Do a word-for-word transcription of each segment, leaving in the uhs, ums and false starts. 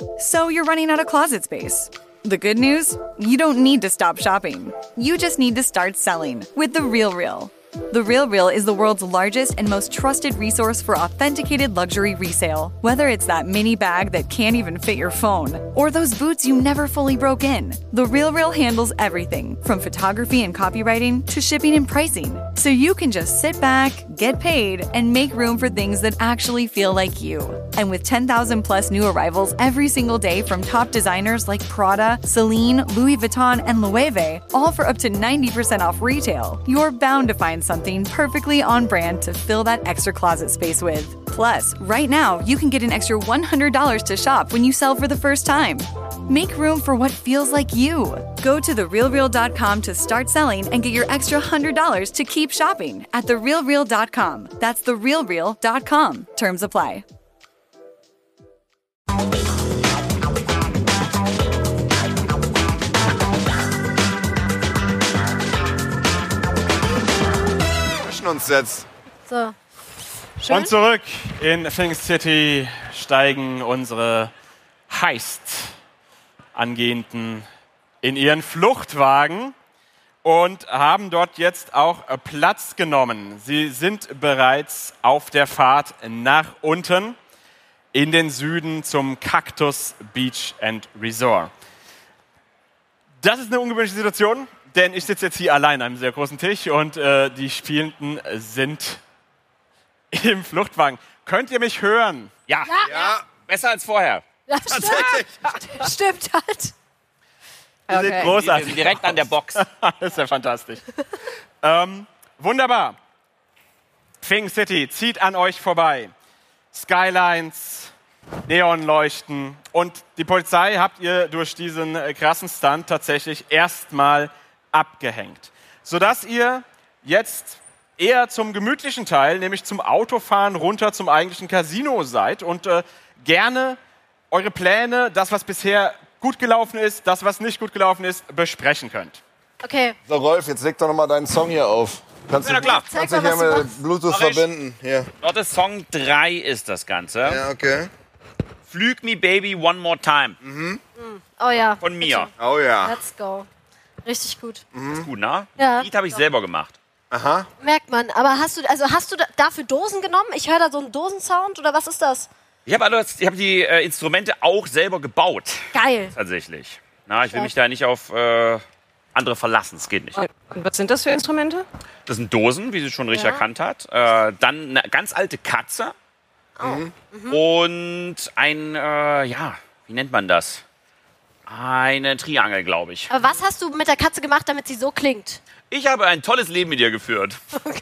So you're running out of closet space. The good news? You don't need to stop shopping. You just need to start selling with The RealReal. The RealReal is the world's largest and most trusted resource for authenticated luxury resale. Whether it's that mini bag that can't even fit your phone, or those boots you never fully broke in, The RealReal handles everything from photography and copywriting to shipping and pricing. So you can just sit back, get paid, and make room for things that actually feel like you. And with ten thousand plus new arrivals every single day from top designers like Prada, Celine, Louis Vuitton, and Loewe, all for up to ninety percent off retail, you're bound to find something perfectly on brand to fill that extra closet space with. Plus, right now, you can get an extra one hundred dollars to shop when you sell for the first time. Make room for what feels like you. Go to the real real dot com to start selling and get your extra one hundred dollars to keep shopping at the real real dot com. That's the real real dot com. Terms apply. Uns jetzt. So. Schön. Und zurück in Phoenix City steigen unsere Heist-Angehenden in ihren Fluchtwagen und haben dort jetzt auch Platz genommen. Sie sind bereits auf der Fahrt nach unten in den Süden zum Cactus Beach and Resort. Das ist eine ungewöhnliche Situation. Denn ich sitze jetzt hier allein an einem sehr großen Tisch und äh, die Spielenden sind im Fluchtwagen. Könnt ihr mich hören? Ja. Ja. ja. Besser als vorher. Ja, stimmt. Stimmt halt. Ihr seid Okay. großartig. Wir sind direkt an der Box. Das ist ja fantastisch. ähm, wunderbar. Phoenix City zieht an euch vorbei. Skylines, Neonleuchten und die Polizei habt ihr durch diesen äh, krassen Stunt tatsächlich erstmal abgehängt, sodass ihr jetzt eher zum gemütlichen Teil, nämlich zum Autofahren runter zum eigentlichen Casino seid und äh, gerne eure Pläne, das, was bisher gut gelaufen ist, das, was nicht gut gelaufen ist, besprechen könnt. Okay. So, Rolf, jetzt leg doch noch mal deinen Song hier auf. Kannst Ja, du, klar. Kannst Zeig du mal, hier was du mit Bluetooth Mach ich. verbinden? Hier. Dort ist Song drei ist das Ganze. Ja, okay. Flüg me baby one more time. Oh ja. Von mir. Oh ja. Let's go. Richtig gut. Ist gut, ne? Ja. Lied habe ich selber gemacht. Aha. Merkt man. Aber hast du, also hast du da- dafür Dosen genommen? Ich höre da so einen Dosensound oder was ist das? Ich habe alles, ich habe die äh, Instrumente auch selber gebaut. Geil. Tatsächlich. Na, ich will mich da nicht auf äh, andere verlassen. Das geht nicht. Und was sind das für Instrumente? Das sind Dosen, wie sie schon richtig Ja. erkannt hat. Äh, dann eine ganz alte Katze. Und ein, äh, ja, wie nennt man das? Eine Triangel, glaube ich. Aber was hast du mit der Katze gemacht, damit sie so klingt? Ich habe ein tolles Leben mit ihr geführt.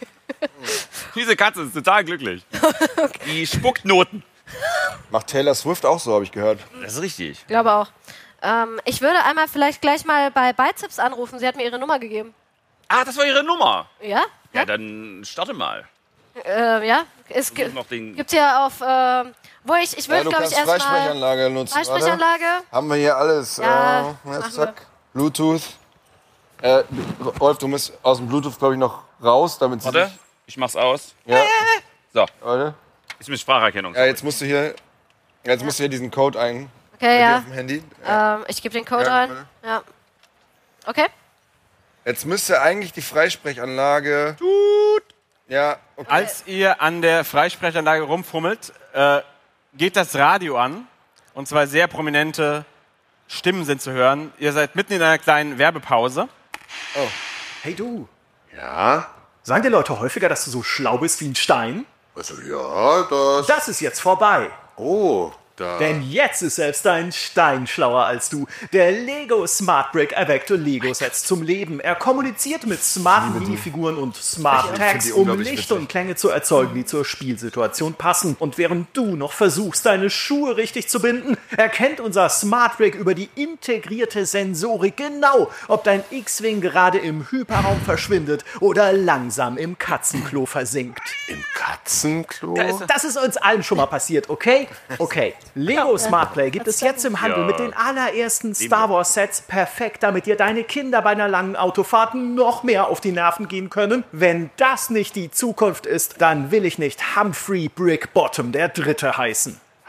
Diese Katze ist total glücklich. Die spuckt Noten. Macht Taylor Swift auch so, habe ich gehört. Das ist richtig. Ich glaube auch. Ähm, ich würde einmal vielleicht gleich mal bei Bizeps anrufen. Sie hat mir ihre Nummer gegeben. Ah, das war ihre Nummer. Ja? Ja, dann starte mal. Äh, ja. Es Ich gi- muss noch den gibt ja auf, äh, wo ich, ich Ja, würde du glaube ich kannst erstmal Freisprechanlage nutzen. Freisprechanlage. Warte. Haben wir hier alles. Ja, äh, machen jetzt, zack. Bluetooth. Äh, Rolf, du musst aus dem Bluetooth, glaube ich, noch raus, damit sie Warte, sich- ich mach's aus. Ja, So, warte. ist mit Spracherkennung. Ja, jetzt musst du hier, jetzt musst du hier diesen Code ein. Okay, Bei dir ja. auf dem Handy. Ähm, ich gebe den Code Ja, rein. warte. Ja. Okay. Jetzt müsste eigentlich die Freisprechanlage. Ja, okay. Als ihr an der Freisprechanlage rumfummelt, äh, geht das Radio an und zwei sehr prominente Stimmen sind zu hören. Ihr seid mitten in einer kleinen Werbepause. Hey du, Ja. sagen dir Leute häufiger, dass du so schlau bist wie ein Stein? Also ja, das. Das ist jetzt vorbei. Oh, da. Denn jetzt ist selbst ein Stein schlauer als du. Der Lego Smart Brick erweckte Lego-Sets zum Leben. Er kommuniziert mit smarten Minifiguren und Smart Ich Tags, find die um unglaublich Licht witzig. und Klänge zu erzeugen, die zur Spielsituation passen. Und während du noch versuchst, deine Schuhe richtig zu binden, erkennt unser Smart Brick über die integrierte Sensorik genau, ob dein X-Wing gerade im Hyperraum verschwindet oder langsam im Katzenklo versinkt. Im Katzenklo? Das ist uns allen schon mal passiert, okay? Okay. Lego Smart Play gibt es jetzt im Handel Ja. mit den allerersten Star Wars Sets. Perfekt, damit dir deine Kinder bei einer langen Autofahrt noch mehr auf die Nerven gehen können. Wenn das nicht die Zukunft ist, dann will ich nicht Humphrey Brick Bottom der Dritte heißen.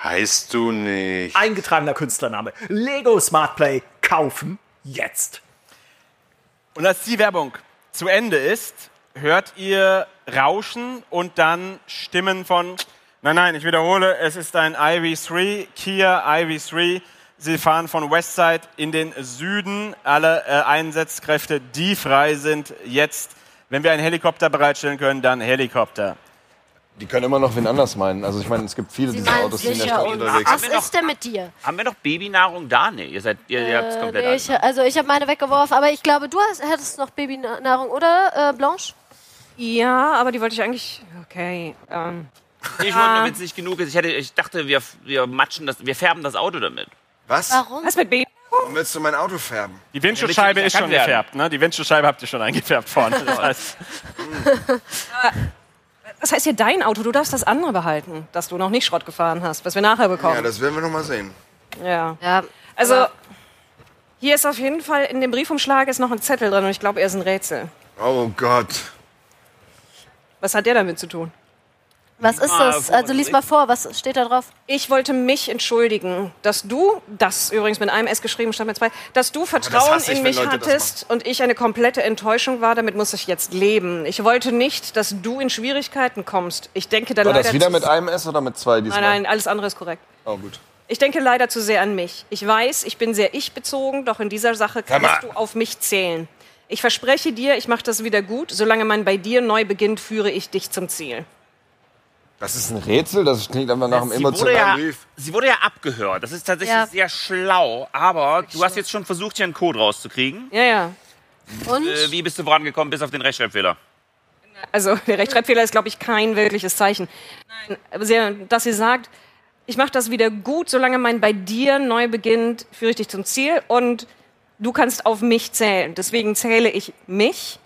Heißt du nicht? Eingetragener Künstlername. Lego Smart Play. Kaufen jetzt. Und als die Werbung zu Ende ist, hört ihr Rauschen und dann Stimmen von, nein, nein, ich wiederhole, es ist ein I V drei, Kia I V drei. Sie fahren von Westside in den Süden. Alle äh, Einsatzkräfte, die frei sind, jetzt, wenn wir einen Helikopter bereitstellen können, dann Helikopter. Die können immer noch wen anders meinen. Also ich meine, es gibt viele Sie dieser meinen Autos, die in der sicher. Stadt Und unterwegs was sind. ist denn mit dir? Haben wir noch Babynahrung da? Nee, ihr seid, ihr, ihr habt es Äh, komplett nee, ich, an. also ich habe meine weggeworfen, aber ich glaube, du hast, hättest noch Babynahrung, oder, äh, Blanche? Ja, aber die wollte ich eigentlich. Okay. Ähm, Ich wollte nur, wenn es nicht genug ist. Ich, hätte, ich dachte, wir, wir matschen das, wir färben das Auto damit. Was? Warum? was mit Baby? Warum willst du mein Auto färben? Die Windschutzscheibe Ja, ist schon erkannt werden. gefärbt, ne? Die Windschutzscheibe habt ihr schon eingefärbt vorne. Das heißt, Das heißt ja dein Auto, du darfst das andere behalten, das du noch nicht Schrott gefahren hast, was wir nachher Ja, bekommen. das werden wir noch mal sehen. Ja. Ja, Also, aber- hier ist auf jeden Fall, in dem Briefumschlag ist noch ein Zettel drin und ich glaube, er ist ein Rätsel. Oh Gott. Was hat der damit zu tun? was ist mal das? vor, Also was lies ist- mal vor, was steht da drauf? Ich wollte mich entschuldigen, dass du, das übrigens mit einem S geschrieben, statt mit zwei, dass du Vertrauen hasse ich, in wenn mich Leute das hattest und ich eine komplette Enttäuschung war. Damit muss ich jetzt leben. Ich wollte nicht, dass du in Schwierigkeiten kommst. Ich denke da War leider das wieder zu- mit einem S oder mit zwei diesmal? Nein, nein, alles andere ist korrekt. Oh, gut. Ich denke leider zu sehr an mich. Ich weiß, ich bin sehr ich-bezogen, doch in dieser Sache kannst mal. du auf mich zählen. Ich verspreche dir, ich mache das wieder gut. Solange man bei dir neu beginnt, führe ich dich zum Ziel. Das ist ein Rätsel, das klingt einfach nach einem Sie wurde, emotionalen ja, Brief. sie wurde ja abgehört. Das ist tatsächlich Ja. sehr schlau. Aber du hast jetzt schon versucht, hier einen Code rauszukriegen. Ja, ja. Und? Äh, wie bist du vorangekommen, bis auf den Rechtschreibfehler? Also der Rechtschreibfehler ist, glaube ich, kein wirkliches Zeichen. Nein, aber sie, dass sie sagt, ich mache das wieder gut, solange man bei dir neu beginnt, führe ich dich zum Ziel und du kannst auf mich zählen. Deswegen zähle ich mich,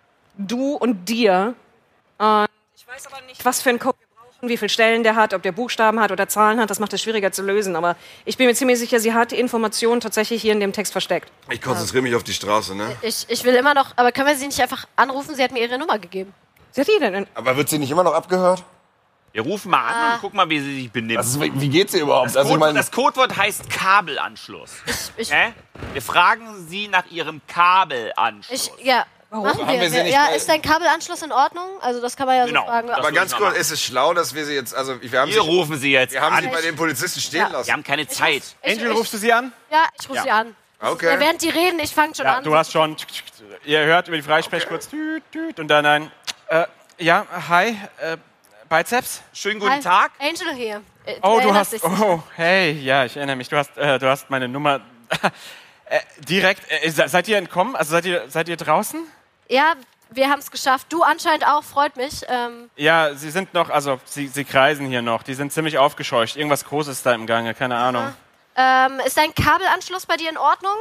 du und dir. Und ich weiß aber nicht, was für einen Code wir brauchen, wie viele Stellen der hat, ob der Buchstaben hat oder Zahlen hat. Das macht es schwieriger zu lösen. Aber ich bin mir ziemlich sicher, sie hat die Informationen tatsächlich hier in dem Text versteckt. Ich konzentriere mich auf die Straße, ne? Ich, ich will immer noch, aber können wir sie nicht einfach anrufen? Sie hat mir ihre Nummer gegeben. Sie hat die denn? Aber wird sie nicht immer noch abgehört? Wir rufen mal an und gucken mal, wie sie sich benimmt. Also, wie wie geht's ihr überhaupt? Das, Also, ich Codewort, meine, das Codewort heißt Kabelanschluss. Ich, Hä? Wir fragen sie nach ihrem Kabelanschluss. ich, ja, machen Haben wir. wir sie nicht ja, bei- ist dein Kabelanschluss in Ordnung? Also das kann man ja Genau. so fragen. Das Aber muss ganz ich kurz, mal ist es schlau, dass wir sie jetzt, also wir haben, Wir sie, rufen sie jetzt wir haben an. sie bei den Polizisten stehen Ja. lassen. Wir haben keine Zeit. Ich, Angel, ich, rufst du sie an? Ja, ich rufe Ja. sie an. Okay. Ja, während die reden, ich fange schon Ja, an. du hast schon. Ihr hört über die Freisprech kurz. Tüt, tüt, und dann ein. Äh, ja, hi, äh, Bizeps? Schönen guten Hi. Tag. Angel hier. Äh, Oh, du erinnerst hast. dich sicher. Oh, hey, ja, ich erinnere mich. Du hast, äh, du hast meine Nummer. äh, direkt. Äh, se- seid ihr entkommen? Also seid ihr, seid ihr draußen? Ja, wir haben es geschafft. Du anscheinend auch, freut mich. Ähm, Ja, sie sind noch. Also, sie, sie kreisen hier noch. Die sind ziemlich aufgescheucht. Irgendwas Großes ist da im Gange, keine Ahnung. ähm, ist dein Kabelanschluss bei dir in Ordnung?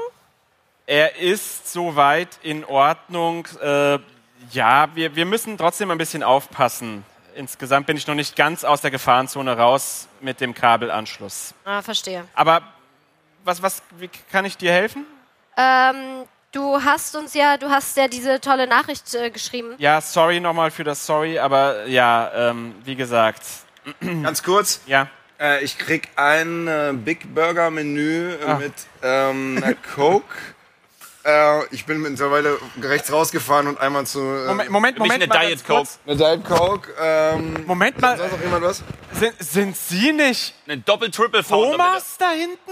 Er ist soweit in Ordnung. Äh, ja, wir, wir müssen trotzdem ein bisschen aufpassen. Insgesamt bin ich noch nicht ganz aus der Gefahrenzone raus mit dem Kabelanschluss. Ah, verstehe. Aber was, was, wie kann ich dir helfen? Ähm, du hast uns ja, du hast ja diese tolle Nachricht äh, geschrieben. Ja, sorry nochmal für das Sorry, aber ja, ähm, wie gesagt, Ganz kurz, ja. äh, ich krieg ein äh, Big Burger Menü äh, Ah. mit ähm, einer Coke. Äh, ich bin mittlerweile rechts rausgefahren und einmal zu äh, Moment, Moment, Für mich Moment eine mal Diet ganz kurz. eine Diet Coke. Ähm, Moment mal, sonst noch jemand was? sind, sind Sie nicht Eine Doppel-Triple-Founder, bitte. Thomas da hinten?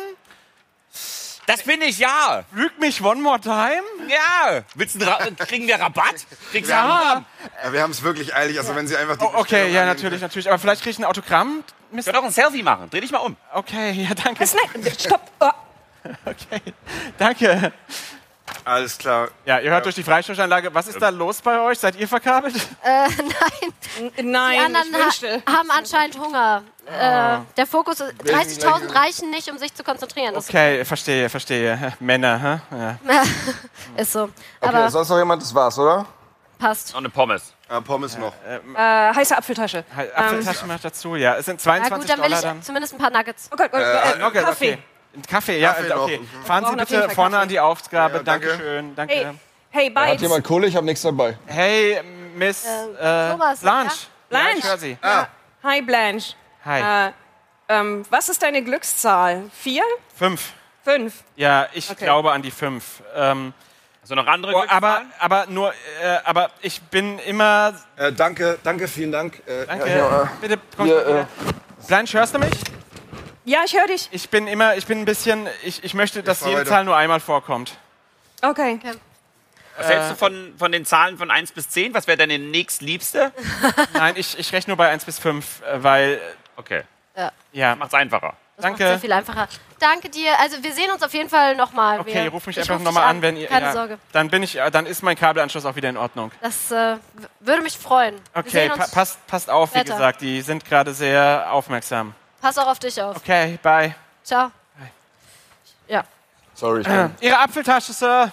Das bin ich, ja. Lüg mich one more time? Ja. Willst du einen Ra- kriegen wir Rabatt? Kriegst du Ja. Ja, wir haben es wirklich eilig. Also wenn Sie einfach die Oh, okay, Bestellung ja, annehmen natürlich, natürlich. Aber vielleicht kriege ich ein Autogramm? Ich Mister kann doch ein Selfie machen. Dreh dich mal um. Okay, ja, danke. Nein, stopp. Oh. Okay, danke. können. Alles klar. Ja, ihr hört durch die Freistoßanlage. Was ist da los bei euch? Seid ihr verkabelt? Äh, nein, die Nein, anderen ich wünschte. ha haben anscheinend Hunger. Äh, der Fokus ist, dreißigtausend reichen nicht, um sich zu konzentrieren. Das Okay, verstehe, verstehe. Männer, hä? Ja. ist so. Okay, Aber sonst noch jemand? Das war's, oder? passt. Noch eine Pommes. Ah, Pommes noch. Äh, heiße Apfeltasche. Halt, Apfeltasche noch dazu, ja. Es sind Na zweiundzwanzig gut, dann will Dollar ich dann. zumindest ein paar Nuggets. Oh Gott, oh, äh, Okay, Kaffee. okay. Ein Kaffee, ja, Kaffee äh, okay. noch. Fahren Sie brauchen auf jeden bitte Fall vorne Kaffee. an die Aufgabe. Ja, danke. Dankeschön, danke. Hey, hey, Hat Bites. jemand Kohle? Ich habe nichts dabei. Hey, Miss äh, Thomas, Blanche. ja? Blanche. Ja, ich höre Sie. Ah, Hi, Blanche. Hi. Äh, Ähm, was ist deine Glückszahl? Vier? Fünf. Fünf? Ja, ich Okay. glaube an die fünf. Ähm, Hast du noch andere oh, aber, Glückszahlen? aber nur, äh, aber ich bin immer. Äh, danke, danke, vielen Dank. Äh, Danke. Ja, ja, Bitte komm. Hier, äh, Blanche, hörst du mich? Ja, ich höre dich. Ich bin immer, ich bin ein bisschen, ich, ich möchte, dass fahr jede weiter. Zahl nur einmal vorkommt. Okay. Was hältst du von, von den Zahlen von eins bis zehn? Was wäre deine nächstliebste? Nein, ich, ich rechne nur bei eins bis fünf, äh, weil, Okay, Ja, ja. macht's einfacher. das macht Danke. sehr viel einfacher. Danke dir. Also wir sehen uns auf jeden Fall nochmal. Okay, ruf mich ich einfach ruf nochmal dich an, wenn ihr. Keine ja, Sorge. Dann bin ich, äh, dann ist mein Kabelanschluss auch wieder in Ordnung. Das äh, w- würde mich freuen. Wir Okay, sehen pa uns. passt, passt auf, wie später. gesagt, die sind gerade sehr aufmerksam. Pass auch auf dich auf. Okay, bye. Ciao. Ja. sorry. Ich bin, Ihre Apfeltasche, Sir.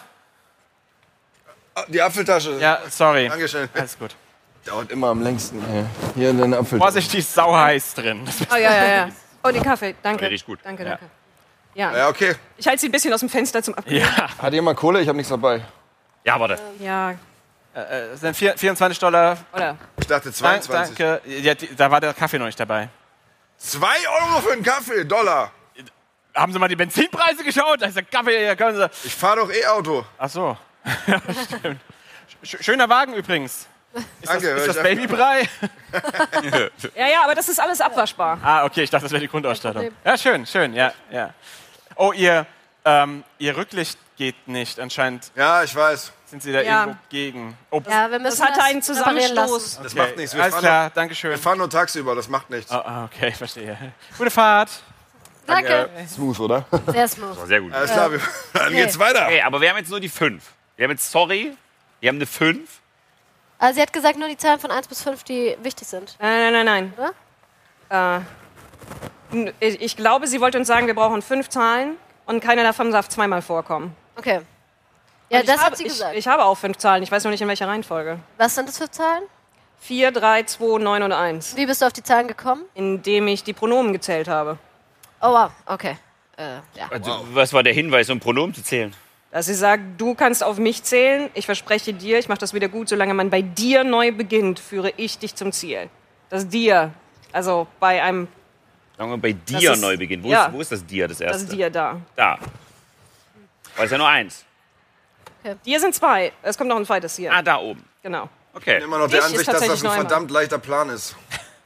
Ah, die Apfeltasche. Ja, sorry. Dankeschön. Alles gut. Dauert immer am längsten. Hier, hier in deine Apfeltasche. Vorsicht, die ist sauheiß drin. Oh ja, ja, ja. Oh, den Kaffee. Danke. Der riecht gut. Danke, Ja. danke. Ja. Ja, okay. Ich halte sie ein bisschen aus dem Fenster zum Abkühlen. Ja, Hat jemand Kohle? Ich habe nichts dabei. Ja, warte. Ja. äh, es sind vier- vierundzwanzig Dollar. Oder? Ich dachte Dank, zweiundzwanzig. danke. Ja, die, da war der Kaffee noch nicht dabei. Zwei Euro für einen Kaffee, Dollar. Haben Sie mal die Benzinpreise geschaut? Da ist der Kaffee, hier können Sie. Ich fahre doch E-Auto. Ach so. Ja, stimmt. Sch- Schöner Wagen übrigens. Ist Danke. das, ist das ich- Babybrei? Ja, ja, aber das ist alles abwaschbar. Ah, okay, ich dachte, das wäre die Grundausstattung. Ja, schön, schön, ja, ja. Oh, ihr, ähm, ihr Rücklicht geht nicht. Anscheinend Ja, ich weiß. sind Sie da Ja. irgendwo gegen. Oh, Ja, wir müssen Das hatte einen reparieren lassen. Zusammenstoß. Das okay. macht nichts. Wir Alles fahren, klar, Nur, danke schön. wir fahren nur tagsüber, das macht nichts. Oh, ah, okay, verstehe. Gute Fahrt. Danke. Smooth, oder? Sehr smooth. Sehr gut. Alles klar, wir, dann geht's weiter. Okay, aber wir haben jetzt nur die fünf. Wir haben jetzt, sorry, wir haben eine fünf. Also sie hat gesagt, nur die Zahlen von eins bis fünf, die wichtig sind. Nein, nein, nein, nein. Äh, n- ich, ich glaube, sie wollte uns sagen, wir brauchen fünf Zahlen und keine davon darf zweimal vorkommen. Okay. Ja, Und das ich hat habe, sie ich, gesagt. Ich habe auch fünf Zahlen. Ich weiß noch nicht, in welcher Reihenfolge. Was sind das für Zahlen? Vier, drei, zwei, neun und eins. Wie bist du auf die Zahlen gekommen? Indem ich die Pronomen gezählt habe. Oh wow, okay. Äh, ja. Also, was war der Hinweis, um Pronomen zu zählen? Dass sie sagt, du kannst auf mich zählen, ich verspreche dir, ich mache das wieder gut, solange man bei dir neu beginnt, führe ich dich zum Ziel. Das dir, also bei einem, Sagen wir bei dir ist- neu beginnen. Wo, ja. ist, wo ist das dir, das erste? das dir da. Da. Weil es ja nur eins. Dir sind zwei, es kommt noch ein zweites hier. Ah, da oben. Genau. Okay. Immer noch der Ich ist Ansicht, dass das tatsächlich ein noch einmal. verdammt leichter Plan ist.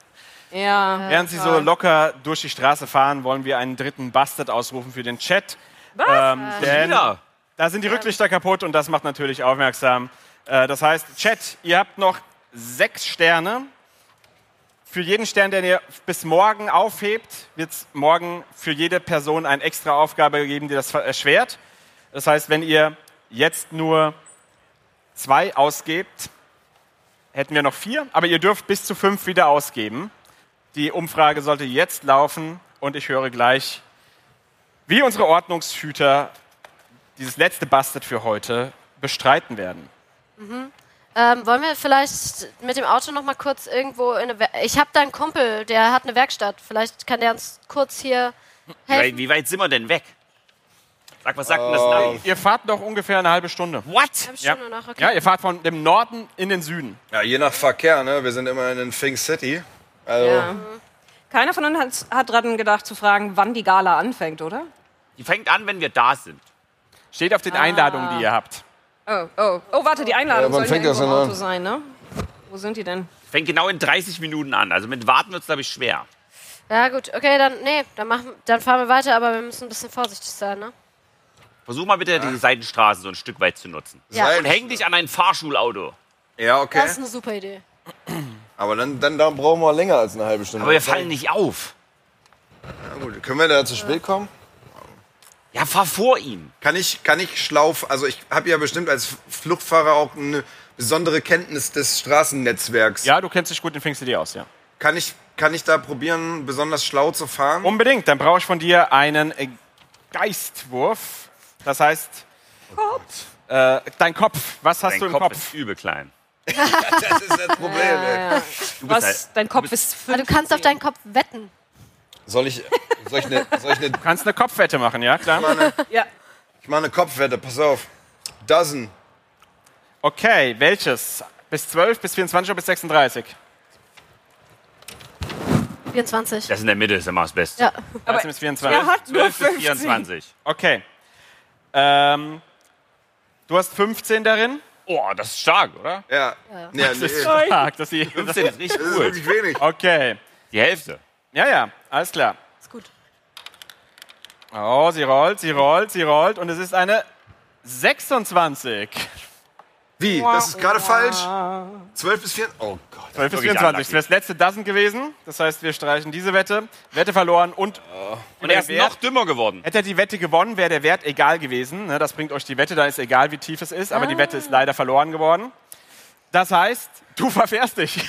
Ja. Während Sie so locker durch die Straße fahren, wollen wir einen dritten Bastard ausrufen für den Chat. Was? Ähm, denn Ja. da sind die Rücklichter kaputt und das macht natürlich aufmerksam. Äh, das heißt, Chat, ihr habt noch sechs Sterne. Für jeden Stern, den ihr bis morgen aufhebt, wird es morgen für jede Person eine extra Aufgabe geben, die das erschwert. Das heißt, wenn ihr jetzt nur zwei ausgebt, hätten wir noch vier, aber ihr dürft bis zu fünf wieder ausgeben. Die Umfrage sollte jetzt laufen und ich höre gleich, wie unsere Ordnungshüter dieses letzte Bastard für heute bestreiten werden. Ähm, wollen wir vielleicht mit dem Auto noch mal kurz irgendwo in eine... Wer ich habe da einen Kumpel, der hat eine Werkstatt. Vielleicht kann der uns kurz hier Wie helfen. weit, wie weit sind wir denn weg? Sag, was sagt denn das Navi? Ihr fahrt noch ungefähr eine halbe Stunde. What? Eine Ja. Stunde noch, okay. Ja, ihr fahrt von dem Norden in den Süden. Ja, je nach Verkehr, ne? Wir sind immerhin in Fink City. Also, Ja. Keiner von uns hat, hat dran gedacht zu fragen, wann die Gala anfängt, oder? Die fängt an, wenn wir da sind. Steht auf den Einladungen, die ihr habt. Oh, oh, oh, warte, die Einladung Ja, wann soll hier fängt das irgendwo im denn Auto sein, ne? Wo sind die denn? Fängt genau in dreißig Minuten an. Also mit Warten wird es, glaube ich, schwer. Ja gut, okay, dann, nee, dann, machen, dann fahren wir weiter, aber wir müssen ein bisschen vorsichtig sein, ne? Versuch mal bitte, die Seitenstraße so ein Stück weit zu nutzen. Ja. Seid- Und häng dich an ein Fahrschulauto. ja, okay. Das ist eine super Idee. Aber dann, dann, dann brauchen wir länger als eine halbe Stunde. Aber wir fallen nicht auf. Na gut. Können wir da zu spät kommen? Ja, fahr vor ihm. Kann ich, kann ich schlau, also ich habe ja bestimmt als Fluchtfahrer auch eine besondere Kenntnis des Straßennetzwerks. Ja, du kennst dich gut in Fink City aus, ja. Kann ich, kann ich da probieren, besonders schlau zu fahren? Unbedingt, dann brauche ich von dir einen äh, Geistwurf. Das heißt, äh, dein Kopf. Was hast Dein du im Kopf, Kopf? ist übel klein. Das ist das Problem, ey. Du bist Was? halt, Dein Kopf ist Aber du kannst auf deinen Kopf wetten. Soll ich, soll ich eine, soll ich eine, Du kannst eine Kopfwette machen, ja, klar. Ja. Ich mache eine Kopfwette, pass auf. Dozen. Okay, welches? Bis zwölf, bis vierundzwanzig oder bis sechsunddreißig? vierundzwanzig. Das in der Mitte ist immer das Beste. Ja. dreizehn bis vierundzwanzig. Er hat nur zwölf bis fünfzehn. vierundzwanzig. Okay. Ähm, du hast fünfzehn darin. Oh, das ist stark, oder? Ja. Ja, nee. Das ist stark. Dass sie, fünfzehn ist richtig Das ist gut. wirklich wenig. okay. Die Hälfte. Ja, ja, alles klar. Ist gut. Oh, sie rollt, sie rollt, sie rollt. Und es ist eine sechsundzwanzig. Wie? Das ist gerade falsch? zwölf bis vier. Oh Gott. zwölf bis wirklich vierundzwanzig. Das unlucky. wäre das letzte Dozen gewesen. Das heißt, wir streichen diese Wette. Wette verloren und Und er ist Wert. noch dümmer geworden. Hätte er die Wette gewonnen, wäre der Wert egal gewesen. Ne, Das bringt euch die Wette, da ist egal, wie tief es ist. Aber die Wette ist leider verloren geworden. Das heißt, du verfährst dich.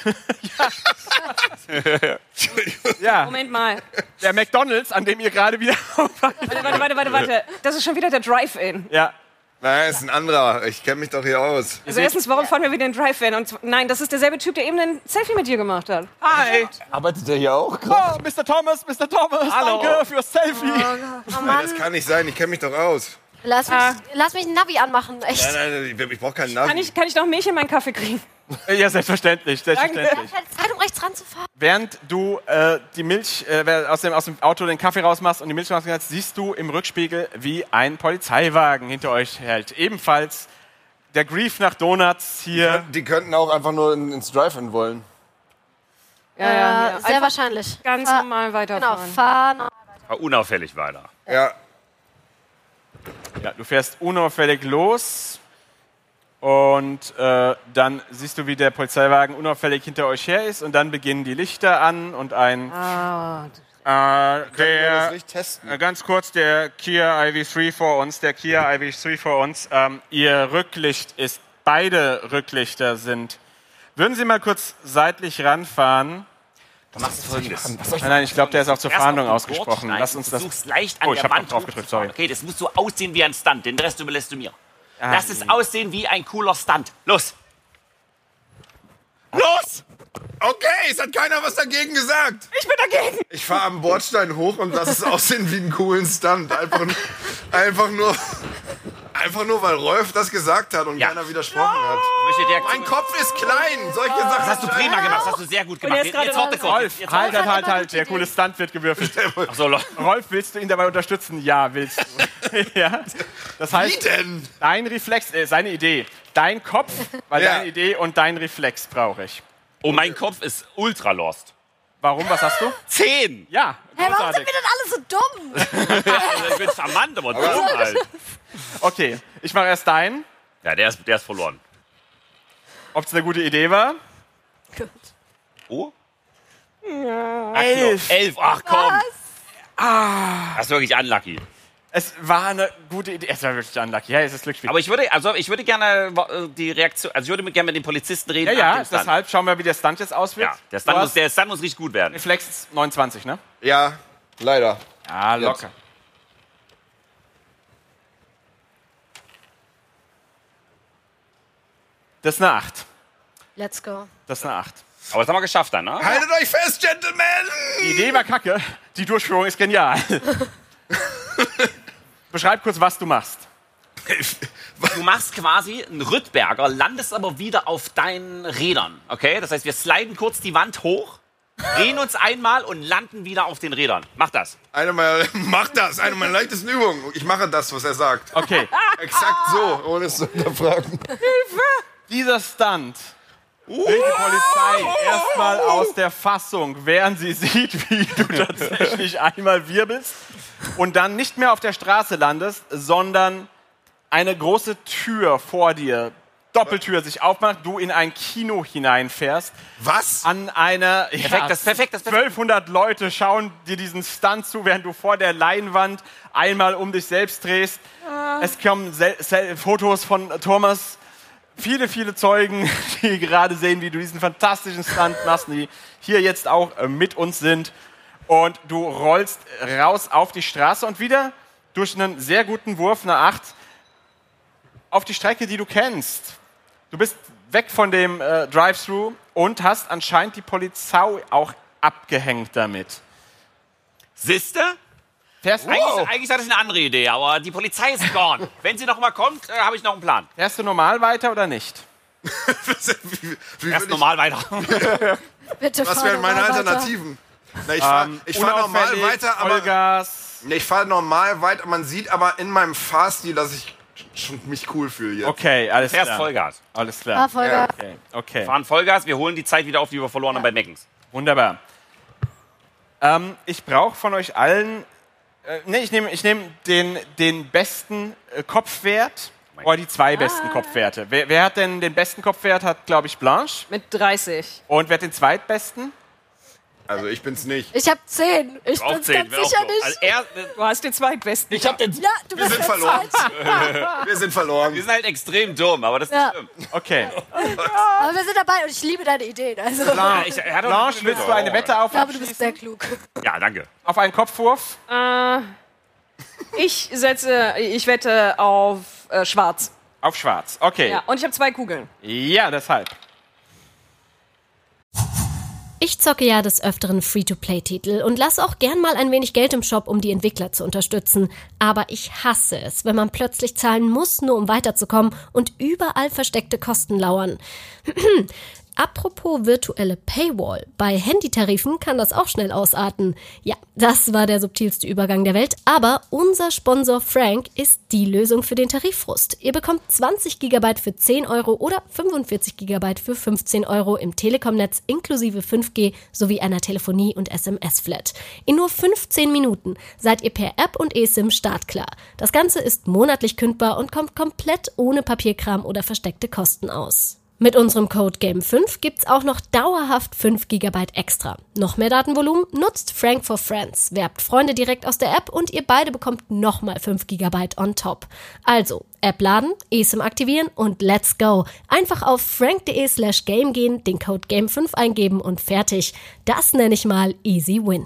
ja. ja, Moment mal. der McDonald's, an dem ihr gerade wieder... Warte, warte, warte, warte, warte. Das ist schon wieder der Drive-In. ja, Nein, ist ein anderer. Ich kenne mich doch hier aus. Also erstens, warum fahren wir wieder in Drive-In? Und zw- nein, das ist derselbe Typ, der eben ein Selfie mit dir gemacht hat. hi. Arbeitet der hier auch? Oh, Mister Thomas, Mister Thomas, Hallo. danke fürs Selfie. Oh Mann, Das kann nicht sein. Ich kenne mich doch aus. lass mich, Ah. lass mich ein Navi anmachen. Echt. Nein, nein, ich, ich brauche keinen Navi. Kann ich, kann ich noch Milch in meinen Kaffee kriegen? Ja, selbstverständlich, selbstverständlich. Keine Zeit, um rechts ranzufahren. Während du äh, die Milch äh, aus, dem, aus dem Auto den Kaffee rausmachst und die Milch rausmachst, siehst du im Rückspiegel, wie ein Polizeiwagen hinter euch hält. Ebenfalls der Grief nach Donuts hier. Die könnten auch einfach nur in, ins Drive-In wollen. Ja, Äh, ja, sehr Einfach wahrscheinlich. ganz Fahr- normal Genau, weiterfahren. fahren. War unauffällig weiter. Ja. Ja, du fährst unauffällig los und äh, dann siehst du, wie der Polizeiwagen unauffällig hinter euch her ist und dann beginnen die Lichter an und ein... Ah, Äh, Können wir das der, Licht testen? äh, ganz kurz, der Kia I V drei vor uns, der Kia I V drei vor uns, ähm, ihr Rücklicht ist, beide Rücklichter sind... Würden Sie mal kurz seitlich ranfahren? Du machst folgendes. Nein, nein, ich glaube, der ist auch zur Erst Fahndung auf den Gurt ausgesprochen. schneiden, Lass uns du das... versuchst leicht an Oh, ich der hab noch Wand drauf gedrückt, sorry. Okay, das muss so aussehen wie ein Stunt. Den Rest überlässt du mir. Ah, Lass es aussehen wie ein cooler Stunt. Los! Los! Okay, es hat keiner was dagegen gesagt. Ich bin dagegen. Ich fahre am Bordstein hoch und lass es aussehen wie einen coolen Stunt. Einfach, einfach nur... Einfach nur, weil Rolf das gesagt hat und Ja. keiner widersprochen hat. Möchte Reaktion- Mein Kopf ist klein. Solche Sachen. Das hast du prima gemacht, das hast du sehr gut gemacht. er ist gerade Jetzt warte raus. kurz. Rolf, Jetzt halt, halt, hat halt, immer halt. gute Der coole Ideen. Stunt wird gewürfelt. Ach so, Lo- Rolf, willst du ihn dabei unterstützen? Ja, willst du. ja. Das heißt, Wie denn? dein Reflex, äh, seine Idee. Dein Kopf war Ja. deine Idee und dein Reflex brauche ich. Oh, mein Kopf ist ultra lost. Warum, was hast du? Zehn! Ja, Hey, warum sind großartig. wir denn alle so dumm? Ich bin charmant, aber dumm halt. Okay, ich mache erst deinen. Ja, der ist, der ist verloren. Ob es eine gute Idee war? Oh? Ach, elf. Elf, ach komm. Ah. Das ist wirklich unlucky. Es war eine gute Idee. Es war wirklich unlucky. Ja, es ist Glücksspiel. Aber ich würde, also ich würde gerne äh, die Reaktion, also ich würde gerne mit den Polizisten reden. ja, nach ja, dem Stunt. deshalb schauen wir, wie der Stunt jetzt auswirkt. Ja, der Stunt, Du muss, hast der Stunt muss richtig gut werden. Reflex neunundzwanzig, ne? Ja, leider. Ja, locker. Das ist eine acht. Let's go. Das ist eine acht. Aber das haben wir geschafft dann, ne? Haltet euch fest, Gentlemen! Die Idee war kacke, die Durchführung ist genial. Beschreib kurz, was du machst. Du machst quasi einen Rüttberger, landest aber wieder auf deinen Rädern, okay? Das heißt, wir sliden kurz die Wand hoch, drehen uns einmal und landen wieder auf den Rädern. Mach das. Eine meiner, mach das, eine meiner leichtesten Übungen. Ich mache das, was er sagt. Okay, Exakt so, ohne es zu hinterfragen. dieser Stunt bringt die Polizei erstmal aus der Fassung, während sie sieht, wie du tatsächlich einmal wirbelst und dann nicht mehr auf der Straße landest, sondern eine große Tür vor dir, Doppeltür sich aufmacht, du in ein Kino hineinfährst. Was? An einer... Perfekt, das ist perfekt, das ist perfekt. zwölfhundert Leute schauen dir diesen Stunt zu, während du vor der Leinwand einmal um dich selbst drehst. Es kommen Sel Sel Fotos von Thomas. Viele, viele Zeugen, die gerade sehen, wie du diesen fantastischen Stunt machst, die hier jetzt auch äh, mit uns sind. Und du rollst raus auf die Straße und wieder durch einen sehr guten Wurf, eine acht, auf die Strecke, die du kennst. Du bist weg von dem äh, Drive-Thru und hast anscheinend die Polizei auch abgehängt damit. Siehste? Fährst, Eigentlich, wow. eigentlich hatte ich eine andere Idee, aber die Polizei ist gone. Wenn sie noch mal kommt, äh, habe ich noch einen Plan. Fährst du normal weiter oder nicht? wie, wie Erst will normal weiter. Bitte ich, was fahr wären meine normal weiter. Alternativen? Na, ich fahre Ähm, ich fahr normal unauffällig, weiter, aber... Vollgas. Nee, ich fahre normal weiter. Man sieht aber in meinem Fahrstil, dass ich schon mich cool fühle jetzt. Okay, alles Fährst klar. Vollgas. Alles Ah, klar. Vollgas. Okay, okay. Fahren Vollgas, wir holen die Zeit wieder auf, die wir verloren haben bei Meckens. Wunderbar. Ähm, ich brauche von euch allen, äh, nee, ich nehme ich nehm den, den besten äh, Kopfwert oder die zwei besten Kopfwerte. Wer, wer hat denn den besten Kopfwert? Hat, glaube ich, Blanche. Mit dreißig. Und wer hat den zweitbesten? Also ich bin's nicht. Ich hab zehn. Ich Auch bin's zehn, ganz wäre auch sicher so. nicht. Also er, Du hast den zweitbesten. ich hab den. Ja, du Wir bist sind der verloren. Zweite. Wir sind verloren. Wir sind halt extrem dumm, aber das ist Ja. nicht schlimm. Okay. Aber wir sind dabei und ich liebe deine Ideen. Also. Ja, ich, er hat doch Blanche, eine willst du eine Wette Ich auf glaube, du bist sehr abschließen? klug. Ja, danke. Auf einen Kopfwurf? Äh, ich setze, ich wette auf äh, schwarz. Auf schwarz. Okay. Ja, und ich habe zwei Kugeln. Ja, deshalb. Ich zocke ja des Öfteren Free-to-Play-Titel und lasse auch gern mal ein wenig Geld im Shop, um die Entwickler zu unterstützen. Aber ich hasse es, wenn man plötzlich zahlen muss, nur um weiterzukommen und überall versteckte Kosten lauern. Apropos virtuelle Paywall. Bei Handytarifen kann das auch schnell ausarten. Ja, das war der subtilste Übergang der Welt. Aber unser Sponsor Frank ist die Lösung für den Tariffrust. Ihr bekommt zwanzig Gigabyte für zehn Euro oder fünfundvierzig Gigabyte für fünfzehn Euro im Telekom-Netz inklusive fünf G sowie einer Telefonie- und S M S-Flat. In nur fünfzehn Minuten seid ihr per App und eSIM startklar. Das Ganze ist monatlich kündbar und kommt komplett ohne Papierkram oder versteckte Kosten aus. Mit unserem Code Game fünf gibt's auch noch dauerhaft fünf Gigabyte extra. Noch mehr Datenvolumen? Nutzt Frank for Friends. Werbt Freunde direkt aus der App und ihr beide bekommt nochmal fünf Gigabyte on top. Also, App laden, eSIM aktivieren und let's go. Einfach auf frank.de slash game gehen, den Code Game fünf eingeben und fertig. Das nenne ich mal easy win.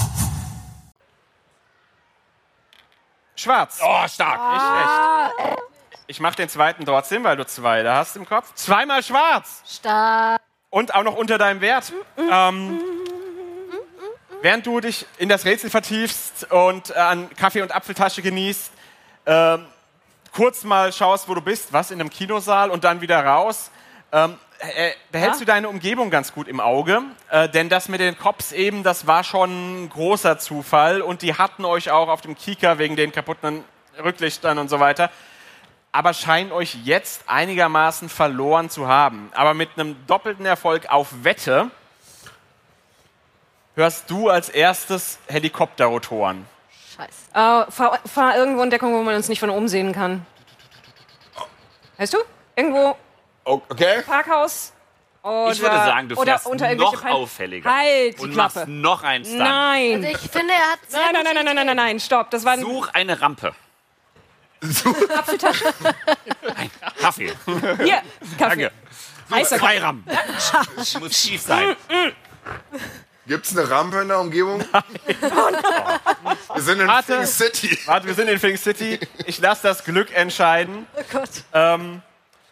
Schwarz. Oh, stark. Nicht schlecht. Ich mach den zweiten trotzdem, weil du zwei da hast im Kopf. Zweimal schwarz. Stark. Und auch noch unter deinem Wert. Ähm, während du dich in das Rätsel vertiefst und äh, an Kaffee und Apfeltasche genießt, ähm, kurz mal schaust, wo du bist, was, in einem Kinosaal und dann wieder raus, ähm, äh, behältst Ja. du deine Umgebung ganz gut im Auge. Äh, denn das mit den Cops eben, das war schon ein großer Zufall. Und die hatten euch auch auf dem Kieker wegen den kaputten Rücklichtern und so weiter. Aber scheinen euch jetzt einigermaßen verloren zu haben. Aber mit einem doppelten Erfolg auf Wette hörst du als erstes Helikopterrotoren. Scheiße. Äh, fahr, fahr irgendwo in Deckung, wo man uns nicht von oben sehen kann. Weißt du? Irgendwo Oh, okay. Parkhaus. Oder, Ich würde sagen, du oder fährst unter irgendwelche noch Palmen. auffälliger. Halt die und Klappe. machst noch einen Stunt. Nein. Also ich finde, er hat sehr Nein, nein, nein, nein, nein, nein, nein, nein, stopp. Das war ein Such eine Rampe. Apfeltasche. Kaffee. Hier, Kaffee. Danke. Heißer Zwei Rampen. Das muss schief sein. Gibt's eine Rampe in der Umgebung? Wir sind in Warte. Phoenix City. Warte, wir sind in Phoenix City. Ich lasse das Glück entscheiden. Oh Gott. Ähm,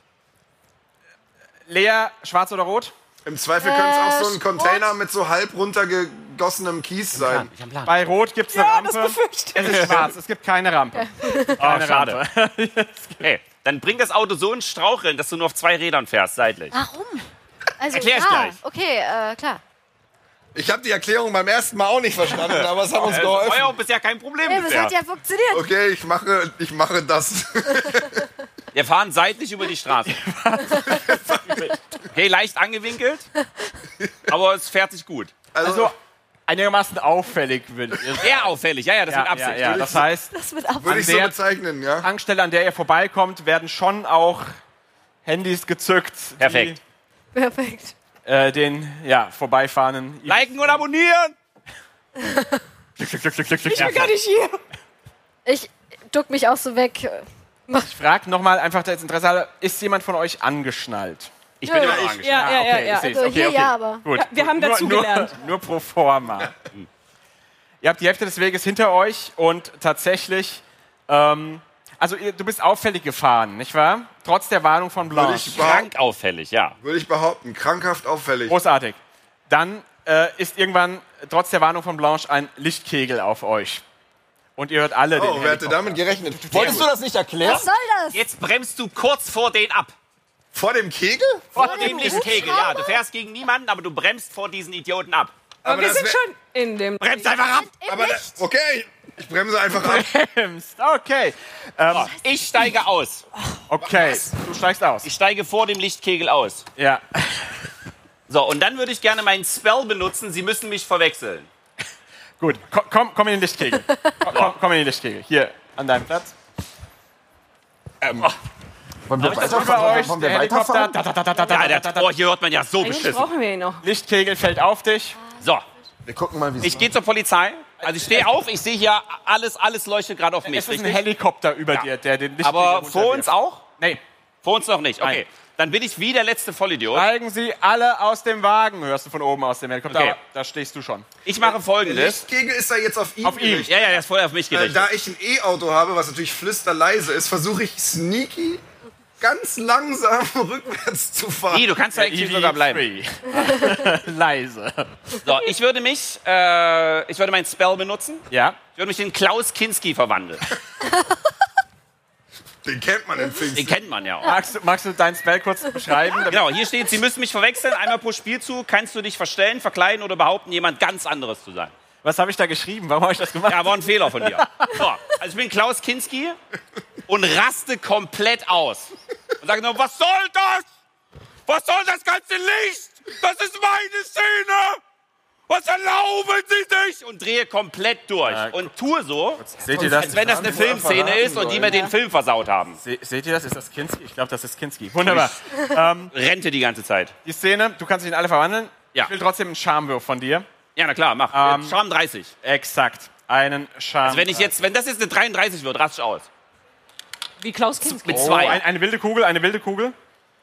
Lea, schwarz oder rot? Im Zweifel könnte es auch so ein Äh, Container mit so halb runtergegossenem Kies sein. Ich hab einen Plan. Bei rot gibt es eine Ja, Rampe. das befürchte Es ist schwarz, es gibt keine Rampe. Oh, Keine schade. Rampe. Hey, dann bring das Auto so ins Straucheln, dass du nur auf zwei Rädern fährst, seitlich. Warum? Also, Erklär's ja, gleich. Okay, äh, klar. Ich habe die Erklärung beim ersten Mal auch nicht verstanden, aber es hat uns Das war ja geholfen. auch bisher kein Problem Hey, das bisher. hat ja funktioniert. Okay, ich mache, ich mache das. Wir fahren seitlich über die Straße. Okay, leicht angewinkelt, aber es fährt sich gut. Also einigermaßen auffällig würde ich. Eher auffällig, ja, ja, das Ja, mit Absicht. ja, ja. Das heißt, Das wird ab. Würde ich so der- bezeichnen, ja? Tankstelle, an der ihr vorbeikommt, werden schon auch Handys gezückt, Perfekt. Perfekt. die äh, den ja, vorbeifahrenden... Liken und abonnieren! Klick, klick, klick, klick, klick, klick. Ich bin gar nicht hier. Ich duck mich auch so weg. Ich frage nochmal einfach das Interesse halber, ist jemand von euch angeschnallt? Ich bin Ja, immer noch ich- angeschnallt. Ja, ja, ja, okay, ja. ich seh's. Also okay, hier okay. ja, aber- Gut. Ja, wir haben Nur- dazugelernt. Nur, nur pro forma. Ihr habt die Hälfte des Weges hinter euch und tatsächlich, ähm, also ihr, du bist auffällig gefahren, nicht wahr? Trotz der Warnung von Würde Blanche. ich, behaupten, Krank auffällig, ja. würde ich behaupten, krankhaft auffällig. Großartig. Dann äh, ist irgendwann trotz der Warnung von Blanche ein Lichtkegel auf euch. Und ihr hört alle den Oh, wer hätte Helikopter. damit gerechnet? Wolltest du das nicht erklären? Was soll das? Jetzt bremst du kurz vor den ab. Vor dem Kegel? Vor dem Lichtkegel, ja. Du fährst gegen niemanden, aber du bremst vor diesen Idioten ab. Aber, Aber wir das sind wär- schon in dem... Bremst einfach ab! Aber da, okay, ich bremse einfach ab. Okay. Ähm, So, ich steige aus. okay, du steigst aus. Ich steige vor dem Lichtkegel aus. Ja. So, und dann würde ich gerne meinen Spell benutzen. Sie müssen mich verwechseln. Gut, komm, komm, komm in den Lichtkegel. Komm, komm, komm in den Lichtkegel. Hier, an deinem Platz. Wollen wir, ich das weiter, Über euch, wollen der wir Helikopter. weiterfahren? Da, da, da, da, da, da, Ja, da, der, da, oh, hier hört man ja so Eigentlich beschissen. brauchen wir ihn noch. Lichtkegel fällt auf dich. So, Wir gucken mal, wie es ich gehe zur Polizei. Also ich stehe auf, ich sehe hier, alles, alles leuchtet gerade auf mich. Es ist ein richtig? Helikopter über dir, der den Lichtkegel Aber vor uns runterwirft. auch? Nee. Vor uns noch nicht, okay. Nein. Dann bin ich wie der letzte Vollidiot. Steigen Sie alle aus dem Wagen, hörst du von oben aus dem Helikopter. Okay. Aber da stehst du schon. Ich mache Der Folgendes. Lichtkegel ist da jetzt auf ihn Auf ihn. gerichtet. Ja, ja, der ist voll auf mich Äh, gerichtet. da ich ein E-Auto habe, was natürlich flüsterleise ist, versuche ich sneaky ganz langsam rückwärts zu fahren. Nee, du kannst ja eigentlich sogar bleiben. Free. Leise. So, ich würde mich, äh, ich würde meinen Spell benutzen. Ja. Ich würde mich in Klaus Kinski verwandeln. Den kennt man in Den Pfingsten. kennt man ja auch. Magst du, magst du deinen Spell kurz beschreiben? Genau, hier steht, Sie müssen mich verwechseln. Einmal pro Spielzug kannst du dich verstellen, verkleiden oder behaupten, jemand ganz anderes zu sein. Was habe ich da geschrieben? Warum habe ich das gemacht? Ja, war ein Fehler von dir. So, also ich bin Klaus Kinski und raste komplett aus. Und sage nur, was soll das? Was soll das ganze Licht? Das ist meine Szene! Was erlauben Sie sich? Und drehe komplett durch. Ja, und tue so, Seht ihr das? als wenn das eine Filmszene ist und die mir den Film versaut haben. Se seht ihr das? Ist das Kinski? Ich glaube, das ist Kinski. Wunderbar. Rente die ganze Zeit. Die Szene, du kannst dich in alle verwandeln. Ja. Ich will trotzdem einen Charmwurf von dir. Ja, na klar, mach. Ähm, Charme dreißig. Exakt. Einen Charme. Also wenn ich jetzt, wenn das jetzt eine dreiunddreißig wird, raste ich aus. Wie Klaus Kinski. Mit Oh, zwei. ein, eine wilde Kugel, eine wilde Kugel.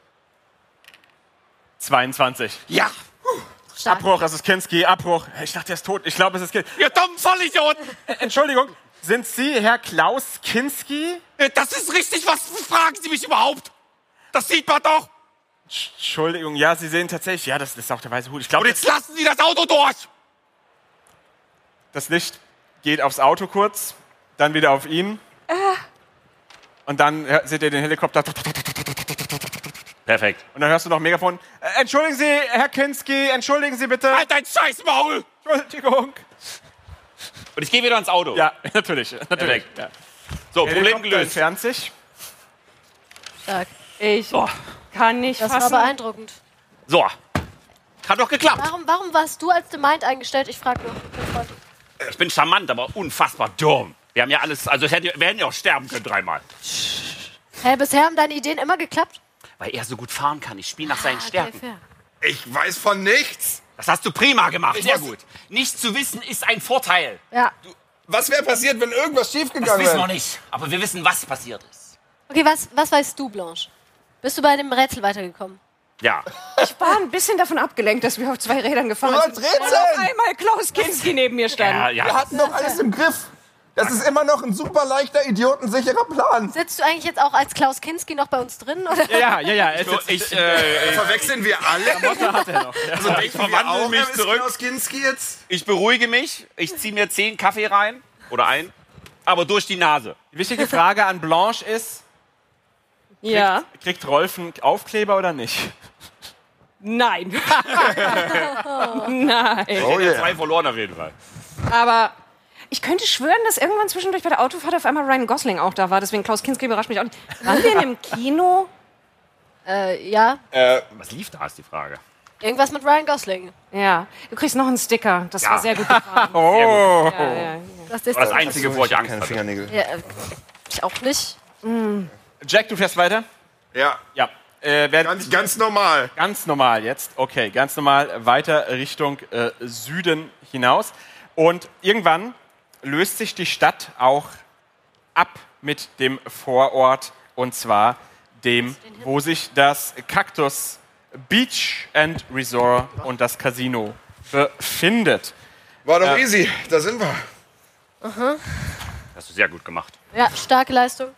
zweiundzwanzig. Ja. Abbruch, es ist Kinski. Abbruch. Ich dachte, er ist tot. Ich glaube, es ist Kinski. Ihr dummen Vollidioten! Entschuldigung, sind Sie Herr Klaus Kinski? Das ist richtig, was fragen Sie mich überhaupt? Das sieht man doch! Entschuldigung, ja, Sie sehen tatsächlich. Ja, das ist auch der weiße Hut. Ich glaube, Und jetzt lassen Sie das Auto durch! das Licht geht aufs Auto kurz, dann wieder auf ihn. Und dann hör- seht ihr den Helikopter. Perfekt. Und dann hörst du noch ein Megafon. Äh, entschuldigen Sie, Herr Kinski, entschuldigen Sie bitte. Halt dein Scheißmaul! Entschuldigung. Und ich gehe wieder ins Auto. Ja, natürlich. natürlich. Perfekt. Ja. So, Der Problem Helikopter gelöst. entfernt sich. Stark. Ich kann nicht Das war fassen. beeindruckend. So. Hat doch geklappt. Warum, warum warst du als The Mind eingestellt? Ich frage nur. mein Freund. Ich bin charmant, aber unfassbar dumm. Wir haben ja alles, also hätte, wir hätten ja auch sterben können dreimal. Hä, bisher haben deine Ideen immer geklappt? Weil er so gut fahren kann. Ich spiele nach seinen Okay, Stärken. fair. Ich weiß von nichts. Das hast du prima gemacht. Sehr muss- gut. Nicht zu wissen ist ein Vorteil. Ja. Was wäre passiert, wenn irgendwas Das schiefgegangen wissen wir wäre? nicht. Aber wir wissen, was passiert ist. Okay, was, was weißt du, Blanche? Bist du bei dem Rätsel weitergekommen? Ja. Ich war ein bisschen davon abgelenkt, dass wir auf zwei Rädern gefahren Du sind. wolltest rätseln! Und auf einmal Klaus Kinski neben mir stand. Ja, Wir ja. hatten doch alles im Griff. Das ist immer noch ein super leichter, idiotensicherer Plan. Sitzt du eigentlich jetzt auch als Klaus Kinski noch bei uns drin? Oder? Ja, ja, ja. Es ist, Ich, äh, Verwechseln wir alle? hat er noch. Ja. Also denken wir verwandle auch, mich er ist zurück. Klaus Kinski jetzt? ich beruhige mich. Ich ziehe mir zehn Kaffee rein. Oder ein. Aber durch die Nase. Die wichtige Frage an Blanche ist, Ja. kriegt Rolf einen Aufkleber oder nicht? Nein. Nein. Oh yeah. Zwei verloren auf jeden Fall. Aber ich könnte schwören, dass irgendwann zwischendurch bei der Autofahrt auf einmal Ryan Gosling auch da war. Deswegen Klaus Kinski überrascht mich auch nicht. Waren wir in einem Kino? Äh, ja. Was lief da, ist die Frage. Irgendwas mit Ryan Gosling. Ja. Du kriegst noch einen Sticker. Das Ja. war sehr gut gefahren. Oh. Ja, ja, ja. Das ist War das Einzige, wo ich Angst Keine hatte. Fingernägel. ja, äh, ich auch nicht. Jack, du fährst weiter? Ja, Ja. Äh, wer, ganz, ganz normal. Ganz normal jetzt. Okay, ganz normal weiter Richtung äh, Süden hinaus. Und irgendwann löst sich die Stadt auch ab mit dem Vorort. Und zwar dem, wo sich das Cactus Beach and Resort und das Casino befindet. War doch easy, da sind wir. Hast du sehr gut gemacht. Ja, starke Leistung.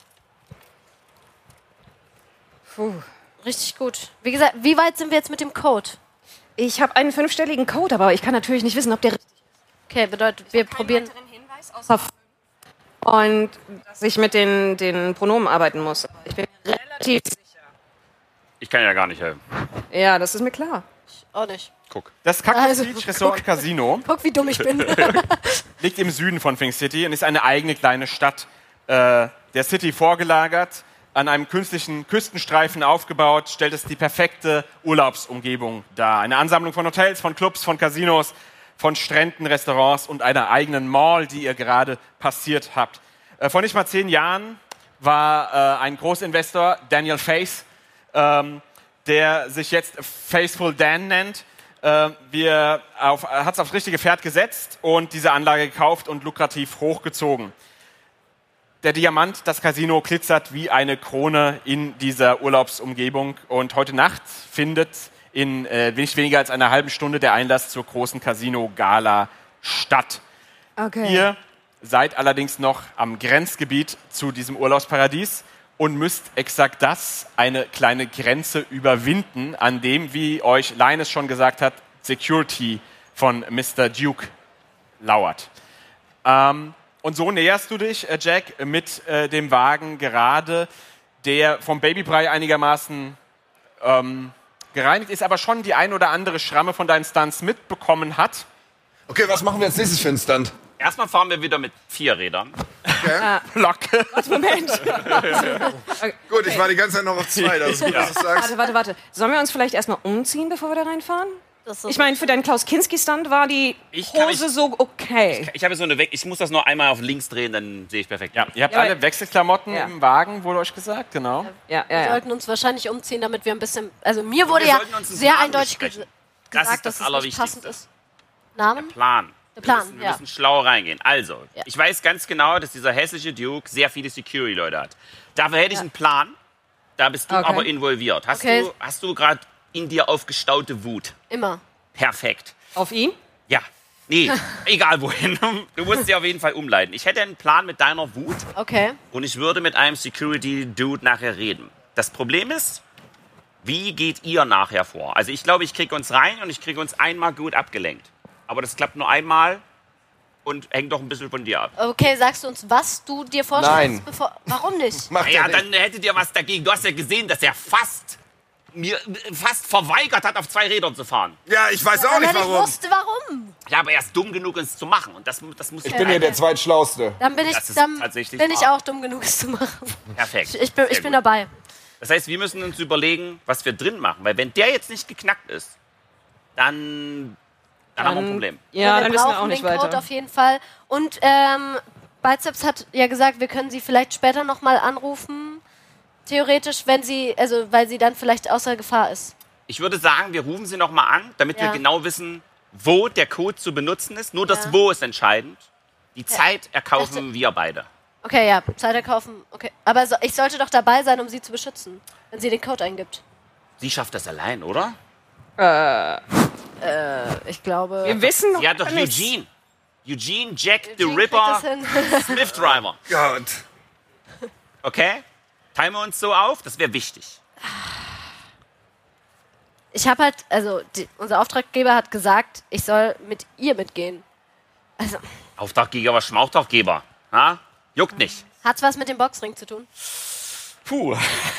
Puh. Richtig gut. Wie gesagt, wie weit sind wir jetzt mit dem Code? Ich habe einen fünfstelligen Code, aber ich kann natürlich nicht wissen, ob der richtig Okay, bedeutet, wir probieren. Hinweis außer fünf. Und dass ich mit den, den Pronomen arbeiten muss. Ich bin relativ sicher. Ich kann ja gar nicht helfen. Ja, das ist mir klar. Auch nicht. Guck. Das Cactus Also, Beach Resort und Casino Guck, wie dumm ich bin. liegt im Süden von Pfingst City und ist eine eigene kleine Stadt äh, der City vorgelagert. An einem künstlichen Küstenstreifen aufgebaut, stellt es die perfekte Urlaubsumgebung dar. Eine Ansammlung von Hotels, von Clubs, von Casinos, von Stränden, Restaurants und einer eigenen Mall, die ihr gerade passiert habt. Äh, vor nicht mal zehn Jahren war äh, ein Großinvestor, Daniel Faith, ähm, der sich jetzt Faithful Dan nennt, äh, wir auf, hat es aufs richtige Pferd gesetzt und diese Anlage gekauft und lukrativ hochgezogen. Der Diamant, das Casino, glitzert wie eine Krone in dieser Urlaubsumgebung. Und heute Nacht findet in äh, nicht weniger als einer halben Stunde der Einlass zur großen Casino-Gala statt. Okay. Ihr seid allerdings noch am Grenzgebiet zu diesem Urlaubsparadies und müsst exakt das, eine kleine Grenze überwinden, an dem, wie euch Linus schon gesagt hat, Security von Mister Duke lauert. Ähm, Und so näherst du dich, äh, Jack, mit äh, dem Wagen gerade, der vom Babybrei einigermaßen ähm, gereinigt ist, aber schon die ein oder andere Schramme von deinen Stunts mitbekommen hat. Okay, was machen wir als nächstes für einen Stunt? Erstmal fahren wir wieder mit vier Rädern. Okay. Locke. Moment. Okay. Gut, ich war die ganze Zeit noch auf zwei. Das ist gut, dass du sagst. Warte, warte, warte. Sollen wir uns vielleicht erstmal umziehen, bevor wir da reinfahren? Das ist Ich meine, für deinen Klaus-Kinski-Stunt war die Ich kann Hose mich- so okay. Ich habe so eine Weg. Ich muss das nur einmal auf links drehen, dann sehe ich perfekt. Ja, ihr habt Ja, alle aber- Wechselklamotten Ja. im Wagen, wurde euch gesagt, genau. Ja, ja, Wir ja. sollten uns wahrscheinlich umziehen, damit wir ein bisschen. Also mir wurde Wir ja sollten uns einen sehr Namen eindeutig ge besprechen. gesagt, Das ist das dass es nicht Allerwichtigste. passend ist. Namen? Plan. Der Plan, wir müssen, wir ja. müssen schlau reingehen. Also, Ja. ich weiß ganz genau, dass dieser hässliche Duke sehr viele Security-Leute hat. Dafür hätte ich Ja. einen Plan. Da bist du Okay. aber involviert. Hast Okay. du, hast du gerade in dir aufgestaute Wut? Immer. Perfekt. Auf ihn? Ja. Nee, egal wohin. Du musst sie auf jeden Fall umleiten. Ich hätte einen Plan mit deiner Wut Okay. und ich würde mit einem Security-Dude nachher reden. Das Problem ist, wie geht ihr nachher vor? Also ich glaube, ich kriege uns rein und ich kriege uns einmal gut abgelenkt. Aber das klappt nur einmal und hängt doch ein bisschen von dir ab. Okay, sagst du uns, was du dir vorstellst? Nein. Bevor, warum nicht? Macht Ja, er nicht. dann hättet ihr was dagegen. Du hast ja gesehen, dass er fast mir fast verweigert hat, auf zwei Rädern zu fahren. Ja, ich weiß auch Weil nicht er nicht warum. wusste, warum. Ja, aber er ist dumm genug, es zu machen. Und das, das muss Ich bin hier der Zweitschlauste. Dann bin ich, Das ist dann tatsächlich bin ich wahr. auch dumm genug, es zu machen. Perfekt. Ich bin, Sehr ich bin gut. dabei. Das heißt, wir müssen uns überlegen, was wir drin machen. Weil wenn der jetzt nicht geknackt ist, dann, dann, haben wir ein Problem. Ja, wir dann wissen brauchen wir auch nicht den Code weiter. auf jeden Fall. Und ähm, Bizeps hat ja gesagt, wir können sie vielleicht später nochmal anrufen. Theoretisch, wenn sie, also weil sie dann vielleicht außer Gefahr ist. Ich würde sagen, wir rufen sie noch mal an, damit Ja. wir genau wissen, wo der Code zu benutzen ist. Nur das Ja. Wo ist entscheidend. Die Zeit erkaufen Dachte- wir beide. Okay, ja, Zeit erkaufen. Okay. Aber so, ich sollte doch dabei sein, um sie zu beschützen, wenn sie den Code eingibt. Sie schafft das allein, oder? Ich glaube. Wir wissen noch Sie hat doch nichts. Eugene. Eugene, Jack the Eugene kriegt das Ripper, hin. Smith Driver. Gott. Okay? Teilen wir uns so auf? Das wäre wichtig. Ich habe halt, also die, unser Auftraggeber hat gesagt, ich soll mit ihr mitgehen. Also, Auftraggeber, was Schmauchtaufgeber. Ha? Juckt nicht. hat's was mit dem Boxring zu tun? Puh.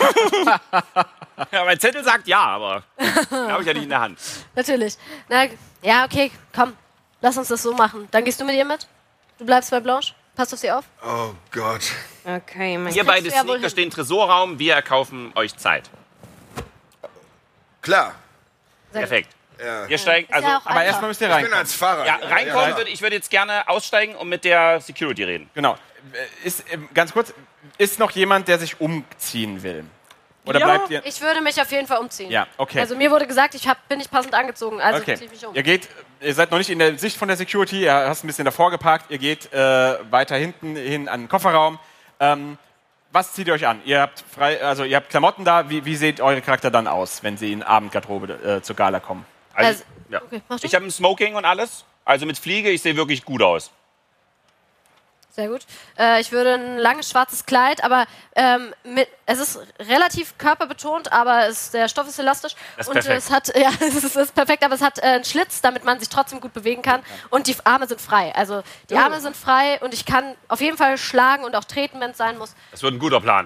Ja, mein Zettel sagt ja, aber den habe ich ja nicht in der Hand. Natürlich. Na, ja, okay, komm. Lass uns das so machen. Dann gehst du mit ihr mit? Du bleibst bei Blanche? Passt auf sie auf? Oh Gott. Okay, mein Ihr beide du ja wohl Sneaker hin. stehen im Tresorraum, wir erkaufen euch Zeit. Klar. Sehr gut. Perfekt. Ja. Wir steigen, Ist also, ja auch Aber einfach. erstmal müsst ihr Ich bin reinkommen. als Fahrer. ja, reinkommen würde ich würde jetzt gerne aussteigen und mit der Security reden. Genau. Ist, ähm, ganz kurz, ist noch jemand, der sich umziehen will? Oder Ja. bleibt ihr... Ich würde mich auf jeden Fall umziehen. Ja, okay. Also mir wurde gesagt, ich hab, bin nicht passend angezogen, also Okay. ziehe ich mich um. Ihr geht, ihr seid noch nicht in der Sicht von der Security, ihr hast ein bisschen davor geparkt, ihr geht äh, weiter hinten hin an den Kofferraum. Ähm, was zieht ihr euch an? Ihr habt frei, also ihr habt Klamotten da, wie, wie sieht eure Charakter dann aus, wenn sie in Abendgarderobe äh, zur Gala kommen? Also, Also, ja. okay, mach du. Ich habe ein Smoking und alles. Also mit Fliege, ich sehe wirklich gut aus. Sehr gut. Äh, ich würde ein langes schwarzes Kleid, aber ähm, mit, es ist relativ körperbetont, aber es, der Stoff ist elastisch. Das ist und perfekt. es hat, ja, es ist, es ist perfekt, aber es hat äh, einen Schlitz, damit man sich trotzdem gut bewegen kann. Und die Arme sind frei. Also die Arme sind frei und ich kann auf jeden Fall schlagen und auch treten, wenn es sein muss. Das wird ein guter Plan.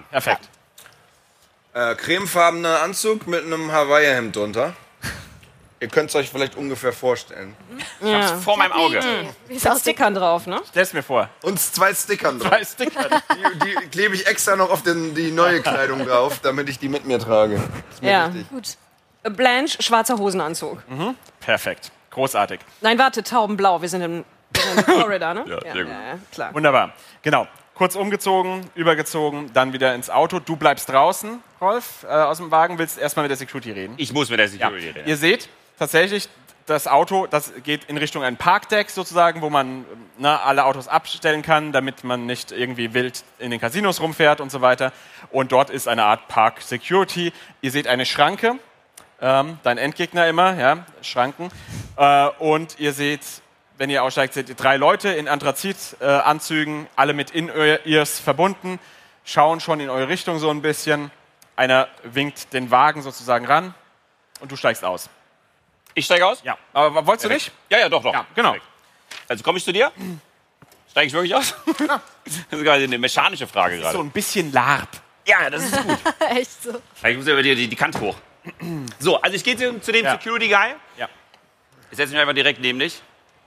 Ihr könnt es euch vielleicht ungefähr vorstellen. Ich hab's vor meinem Auge. Wie es Mit aussieht. Stickern drauf, ne? Stell's mir vor. Und zwei Stickern drauf. Zwei Sticker. Die, die klebe ich extra noch auf den, die neue Kleidung drauf, damit ich die mit mir trage. Das ist mir Ja. wichtig. Gut. Blanche, schwarzer Hosenanzug. Perfekt. Großartig. Nein, warte, taubenblau. Wir sind in, wir sind in Florida, ne? Ja, sehr gut. ja, klar. Wunderbar. Genau. Kurz umgezogen, übergezogen, dann wieder ins Auto. Du bleibst draußen, Rolf, äh, aus dem Wagen, willst erstmal mit der Security reden. Ich muss mit der Ja. Security reden. Ihr seht tatsächlich, das Auto, das geht in Richtung ein Parkdeck sozusagen, wo man na, alle Autos abstellen kann, damit man nicht irgendwie wild in den Casinos rumfährt und so weiter. Und dort ist eine Art Park Security. Ihr seht eine Schranke, ähm, dein Endgegner immer, ja, Schranken. Äh, und ihr seht, wenn ihr aussteigt, seht ihr drei Leute in Anthrazit-Anzügen, äh, alle mit In-Ears verbunden, schauen schon in eure Richtung so ein bisschen. Einer winkt den Wagen sozusagen ran und du steigst aus. Ich steige aus? Ja, aber wolltest du Perfekt. nicht? Ja, ja, doch, doch. Ja, genau. Perfekt. Also komme ich zu dir? Steige ich wirklich aus? Das ist gerade eine mechanische Frage So gerade. ein bisschen Larp. Ja, das ist gut. Echt so. Ich muss ja über die, die, die Kante hoch. So, also ich gehe zu, zu dem Ja. Security Guy. Ja. Ich setze mich einfach direkt neben dich.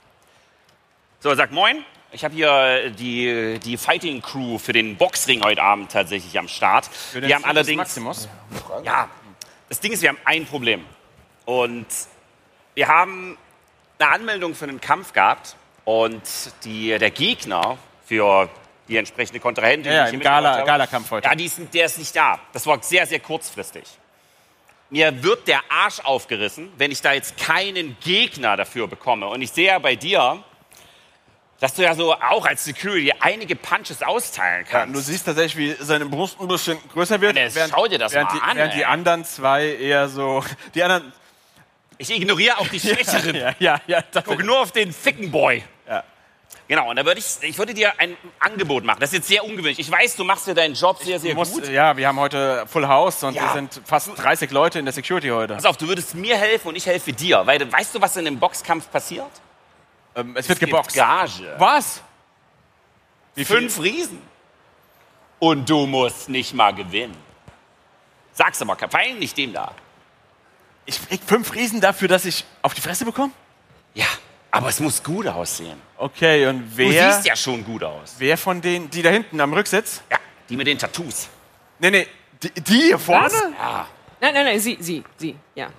So, sag moin. Ich habe hier die, die Fighting Crew für den Boxring heute Abend tatsächlich am Start. Wir haben allerdings... Maximus. Ja, das Ding ist, wir haben ein Problem. Und wir haben eine Anmeldung für einen Kampf gehabt. Und die, der Gegner für die entsprechende Kontrahentin... Ja, ja, die ich im hier mitgebracht Gala- habe, Gala-Kampf heute. Ja, die ist, der ist nicht da. Das war sehr, sehr kurzfristig. Mir wird der Arsch aufgerissen, wenn ich da jetzt keinen Gegner dafür bekomme. Und ich sehe ja bei dir, dass du ja so auch als Security einige Punches austeilen Ja, kannst. du siehst tatsächlich, wie seine Brust ein bisschen größer wird. Dennis, schau dir das während mal die, an, Während die ey. anderen zwei eher so... Die anderen... Ich ignoriere auch die Schwächeren. Ja, ja, ja. Guck nur auf den ficken Boy. Ja. Genau, und da würde ich, ich würde dir ein Angebot machen. Das ist jetzt sehr ungewöhnlich. Ich weiß, du machst ja deinen Job sehr, sehr Du musst, gut. ja, wir haben heute Full House und Ja. wir sind fast dreißig Leute in der Security heute. Pass auf, du würdest mir helfen und ich helfe dir. Weil, du- weißt du, was in dem Boxkampf passiert? Ähm, es wird Es gibt geboxt. Gage. Was? Wie viel? Fünf Riesen. Und du musst nicht mal gewinnen. Sag's aber, vor allem nicht dem da. Ich krieg fünf Riesen dafür, dass ich auf die Fresse bekomme? Ja, aber es muss gut aussehen. Okay, und Du wer, siehst ja schon gut aus. wer von denen, die da hinten am Rücksitz? Ja, die mit den Tattoos. Nee, nee, die, die hier vorne? Ja. Nein, nein, nein, sie, sie, sie, ja.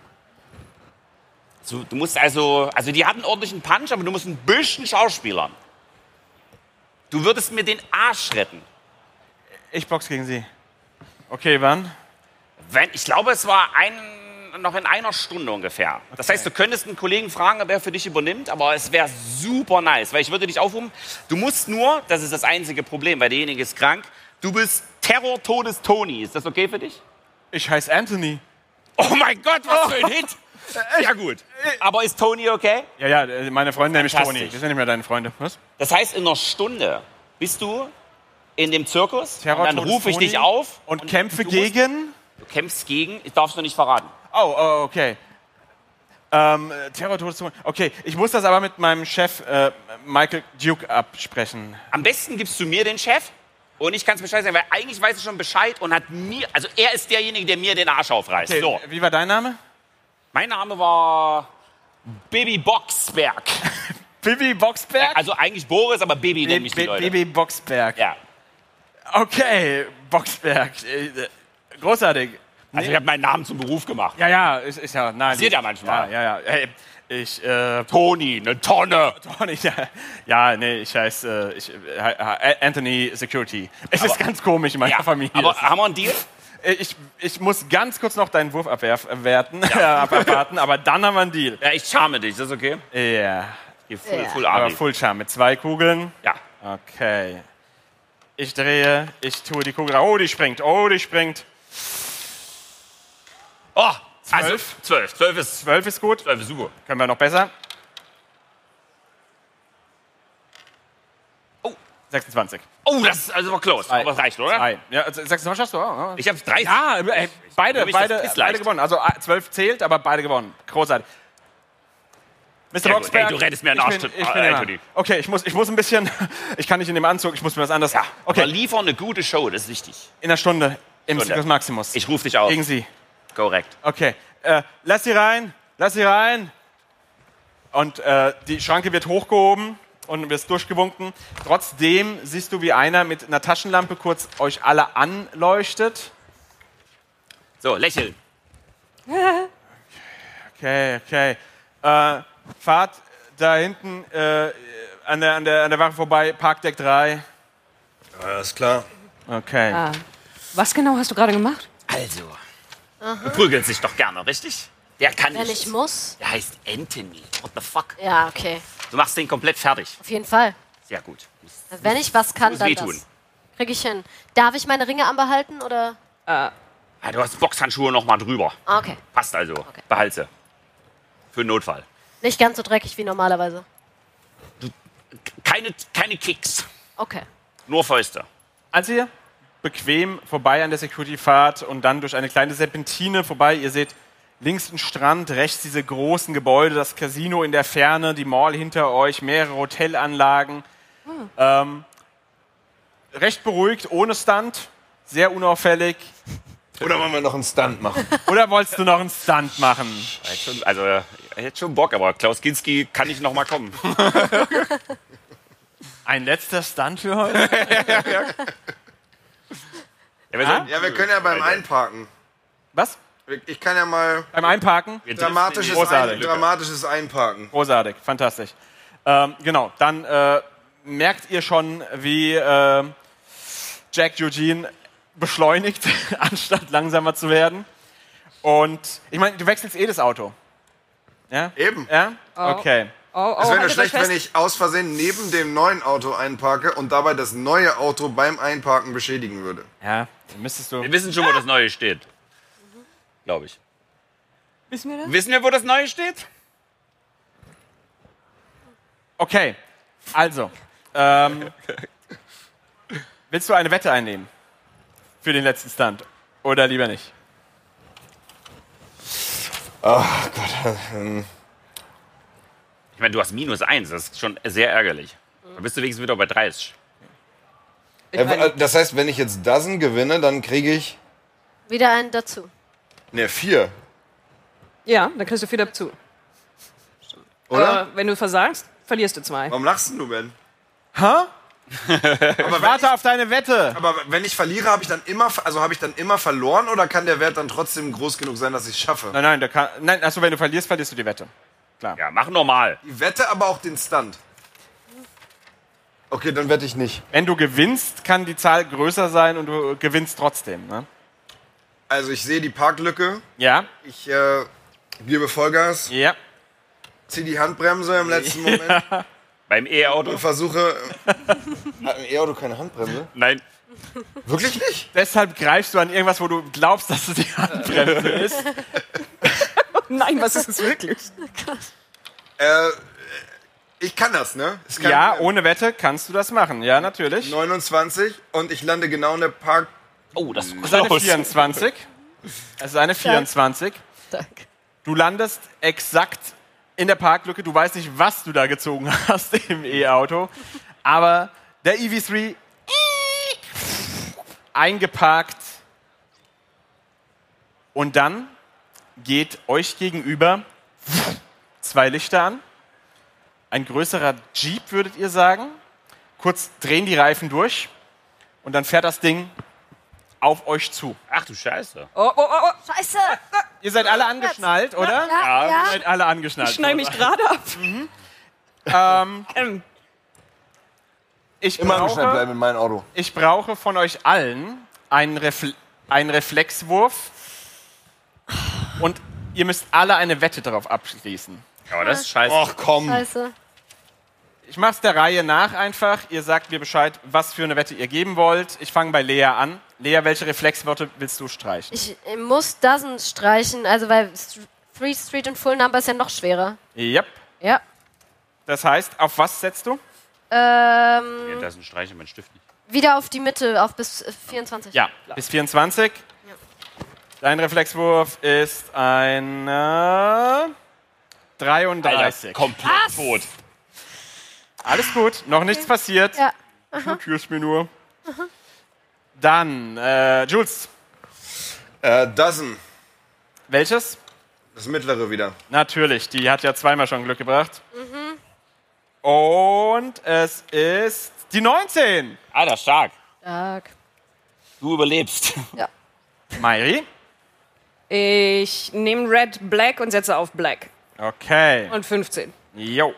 So, du musst also, also die hatten einen ordentlichen Punch, aber du musst ein bisschen schauspielern. Du würdest mir den Arsch retten. Ich box gegen sie. Okay, wann? Wenn, ich glaube, es war ein, noch in einer Stunde ungefähr. Das heißt, du könntest einen Kollegen fragen, ob er für dich übernimmt, aber es wäre super nice, weil ich würde dich aufrufen. Du musst nur, das ist das einzige Problem, weil derjenige ist krank, du bist Terror-Todes Tony. Ist das okay für dich? Ich heiße Anthony. Oh mein Gott, was für ein Hit! Ja gut. Aber ist Tony okay? Ja, ja, äh, meine Freundin nämlich Tony. Fantastisch. Wir sind nicht mehr deine Freunde. Was? Das heißt, in einer Stunde bist du in dem Zirkus Terror, und dann Todes rufe ich Tony dich auf Und, kämpfe du musst- gegen? Du kämpfst gegen, ich darf es nur nicht verraten. Oh, oh okay. Ähm, Terror, Todeszone. Okay, ich muss das aber mit meinem Chef äh, Michael Duke absprechen. Am besten gibst du mir den Chef und ich kann es Bescheid sagen, weil eigentlich weiß er schon Bescheid und hat mir, also er ist derjenige, der mir den Arsch aufreißt. Okay, So, wie war dein Name? mein Name war Baby Boxberg. Bibi Boxberg? Also eigentlich Boris, aber Baby nennen mich die Bi- Leute. Bibi Boxberg. Ja. Okay, Boxberg. Äh, äh, Großartig. Also ich habe meinen Namen zum Beruf gemacht. Ja, ja, ist, ist ja. Nein, Passiert ja manchmal. Ja, ja, ja. Hey, ich, äh, Toni, eine Tonne. Tony, ja, ja, nee, ich heiße, äh, ich, äh, Anthony Security. Es ist ganz komisch in meiner Ja, Familie. aber haben wir einen Deal? Äh, ich, ich muss ganz kurz noch deinen Wurf abwerfen, ja. abwarten, aber dann haben wir einen Deal. Ja, ich charme dich, ist das okay? Ja, Hier, full, Ja. full aber Ari. Full Charm mit zwei Kugeln. Ja. Okay. Ich drehe, ich tue die Kugel. Oh, die springt, oh, die springt. Oh, also Zwölf. zwölf. Zwölf ist, zwölf ist gut. zwölf ist super. Können wir noch besser? Oh. sechsundzwanzig. Oh, das ist also war close. Aber es reicht, oder? Drei. Ja, sechsundzwanzig hast du auch. Ich habe dreißig. Ja, ey, beide, Für mich das beide, ist leicht. beide gewonnen. Also äh, zwölf zählt, aber beide gewonnen. Großartig. Mister Sehr gut. Boxberg, Ey, du rettest mir einen ich Arsch, bin, Tipp, ich bin äh, immer- Anthony. Okay, ich muss, ich muss ein bisschen, ich kann nicht in dem Anzug, ich muss mir was anderes. Ja, Okay, aber liefern eine gute Show, das ist wichtig. in einer Stunde im Stunde. Circus Maximus. Ich rufe dich auf. Gegen Sie. Korrekt. Okay, äh, lass sie rein. lass sie rein. Und äh, die Schranke wird hochgehoben und wirst durchgewunken. Trotzdem siehst du, wie einer mit einer Taschenlampe kurz euch alle anleuchtet. So, lächeln. Okay, okay. Äh, fahrt da hinten äh, an, der, an, der, an der Wache vorbei, Parkdeck drei. Alles klar. Okay. Ah. Was genau hast du gerade gemacht? Also, du prügelst dich doch gerne, richtig? Der kann Wenn nicht. ich muss. Der heißt Anthony. What the fuck? Ja, okay. Du machst den komplett fertig. Auf jeden Fall. Sehr gut. Wenn ich was kann, Muss dann wehtun. das. Krieg ich hin. Darf ich meine Ringe anbehalten oder? Ja, du hast Boxhandschuhe noch mal drüber. Ah, okay. Passt also. Behalt sie. Für den Notfall. Nicht ganz so dreckig wie normalerweise. Keine, keine Kicks. Okay. Nur Fäuste. Als ihr bequem vorbei an der Security fahrt und dann durch eine kleine Serpentine vorbei, ihr seht links den Strand, rechts diese großen Gebäude, das Casino in der Ferne, die Mall hinter euch, mehrere Hotelanlagen. Hm. Ähm, recht beruhigt, ohne Stunt, sehr unauffällig. Oder wollen wir noch einen Stunt machen? Oder wolltest du noch einen Stunt machen? Er hätte schon, also, er hätte schon Bock, aber Klaus Kinski kann nicht noch mal kommen. Ein letzter Stunt für heute? ja, ja. Ja, wir, Ah? Ja, wir können ja beim Einparken. Was? Ich kann ja mal Beim Einparken? wir driften dramatisches, in die Großartig. ein, dramatisches Einparken. Großartig, fantastisch. Ähm, genau, dann äh, merkt ihr schon, wie äh, Jack Eugene beschleunigt, anstatt langsamer zu werden. Und ich meine, du wechselst eh das Auto. Ja? Eben. Ja? Okay. Oh, oh, Es wäre nur haltet schlecht, euch fest. wenn ich aus Versehen neben dem neuen Auto einparke und dabei das neue Auto beim Einparken beschädigen würde. Ja, dann müsstest du. Wir wissen schon, wo das Neue steht. Glaube ich. Wissen wir das? Wissen wir, wo das Neue steht? Okay, also. Ähm, willst du eine Wette einnehmen? Für den letzten Stunt? Oder lieber nicht? Oh Gott. ähm, Ich meine, du hast minus eins. Das ist schon sehr ärgerlich. Da bist du wenigstens wieder bei dreißig. äh, Das heißt, wenn ich jetzt Dozen gewinne, dann kriege ich. Wieder einen dazu. Ne, vier. Ja, dann kriegst du vier dazu. Oder? Aber wenn du versagst, verlierst du zwei. Warum lachst du, Ben? Hä? Aber wenn, Warte ich, auf deine Wette. aber wenn ich verliere, habe ich dann immer, also habe ich dann immer verloren oder kann der Wert dann trotzdem groß genug sein, dass ich es schaffe? Nein, nein, der kann, nein, achso, wenn du verlierst, verlierst du die Wette. Ja, mach normal. Die Wette, aber auch den Stunt. Okay, dann wette ich nicht. Wenn du gewinnst, kann die Zahl größer sein und du gewinnst trotzdem. Ne? Also ich sehe die Parklücke, Ja, ich äh, gebe Vollgas, ja. ziehe die Handbremse im letzten Moment Beim E-Auto? und versuche... Hat ein E-Auto keine Handbremse? Nein. Wirklich nicht? Deshalb greifst du an irgendwas, wo du glaubst, dass es die Handbremse ist. Nein, was ist es wirklich? Äh, ich kann das, ne? Ist kein Ja, Problem. ohne Wette kannst du das machen. Ja, natürlich. neunundzwanzig und ich lande genau in der Park... Oh, das ist Das ist eine close. vierundzwanzig. Es ist eine vierundzwanzig. Danke. Du landest exakt in der Parklücke. Du weißt nicht, was du da gezogen hast im E-Auto. Aber der E V drei eingeparkt. Und dann geht euch gegenüber zwei Lichter an. Ein größerer Jeep, würdet ihr sagen. Kurz drehen die Reifen durch. Und dann fährt das Ding auf euch zu. Ach du Scheiße. Oh, oh, oh, oh. Scheiße! Ihr seid alle angeschnallt, oder? Ja, ja. Ihr seid alle angeschnallt. Ich schneide mich gerade ab. Ähm, Ähm, ich, Immer angeschnallt brauche, bleiben in meinem Auto. ich brauche von euch allen einen, Refle einen Reflexwurf. Und ihr müsst alle eine Wette darauf abschließen. Aber das ist scheiße. Ach komm. Scheiße. Ich mache es der Reihe nach einfach. Ihr sagt mir Bescheid, was für eine Wette ihr geben wollt. Ich fange bei Lea an. Lea, welche Reflexworte willst du streichen? Ich äh, muss Dozens streichen, also weil Three Street und Full Number ist ja noch schwerer. Yep. Ja. Das heißt, auf was setzt du? Ähm, Ja, das ist ein Streich in meinen Stift nicht. wieder auf die Mitte, auf bis äh, vierundzwanzig. Ja, bis vierundzwanzig. Dein Reflexwurf ist eine dreiunddreißig. Alter, komplett tot. Alles gut, noch nichts passiert. Ja. Du notierst mir nur. Dann, äh, Jules, Äh, Dozen. welches? Das mittlere wieder. Natürlich, die hat ja zweimal schon Glück gebracht. Mhm. Und es ist die neunzehn. Alter, stark. Stark. Du überlebst. Ja. Mairi? Ich nehme Red Black und setze auf Black. Okay. Und fünfzehn. Jo.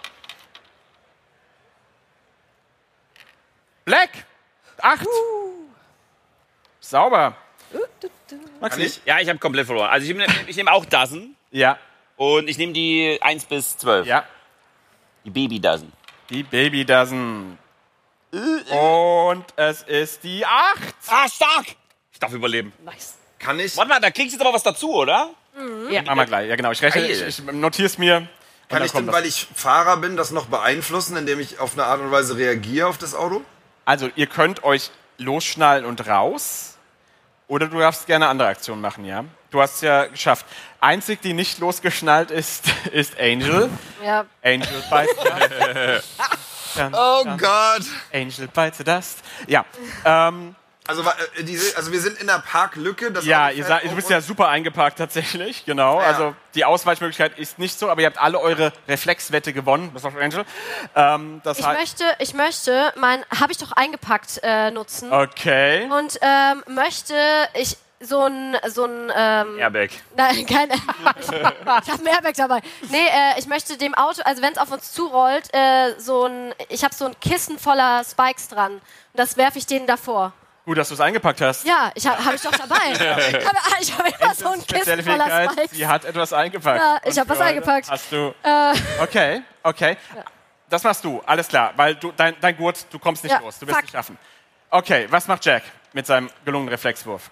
Black. acht. Uh. Sauber. Kann ich? Ja, ich habe komplett verloren. Also ich nehme ich nehm auch Dozen. Ja. Und ich nehme die eins bis zwölf. Ja. Die Baby Dozen. Die Baby Dozen. Und es ist die acht. Ah, stark. Ich darf überleben. Nice. Kann ich, Warte mal, da kriegst du jetzt aber was dazu, oder? Ja. Machen wir gleich. Ja, genau. Ich rechne, ich, ich notiere es mir. kann ich denn, das. weil ich Fahrer bin, das noch beeinflussen, indem ich auf eine Art und Weise reagiere auf das Auto? Also, ihr könnt euch losschnallen und raus. Oder du darfst gerne andere Aktionen machen, ja? Du hast es ja geschafft. Einzig, die nicht losgeschnallt ist, ist Angel. Ja. Angel bites the dust. Dun, Oh dun. Gott. Angel bites the dust. Ja. Ähm, Also, wa- äh, diese, also wir sind in der Parklücke. Das ja, Auto ihr, fährt sa- du um bist uns. ja super eingeparkt tatsächlich, genau. Ja. Also die Ausweichmöglichkeit ist nicht so, aber ihr habt alle eure Reflexwette gewonnen. Das war Angel. Ähm, das Ich heißt, möchte, ich möchte mein, habe ich doch eingepackt, äh, nutzen. okay. Und ähm, möchte ich so ein, so ein, ähm, Airbag. nein, kein, ich habe ein Airbag dabei. Nee, äh, ich möchte dem Auto, also wenn es auf uns zurollt, äh, so ein, ich habe so ein Kissen voller Spikes dran. Und das werfe ich denen davor. Gut, dass du es eingepackt hast. Ja, ich habe hab ich doch dabei. Ich habe ich hab immer so ein Spezielle Kissen voller Fähigkeit, Spikes. sie hat etwas eingepackt. Ja, ich Und hab was für heute eingepackt. Hast du. Äh, Okay, okay. Das machst du, alles klar, weil du dein, dein Gurt, du kommst nicht Ja, los, du wirst fuck. nicht schaffen. Okay, was macht Jack mit seinem gelungenen Reflexwurf?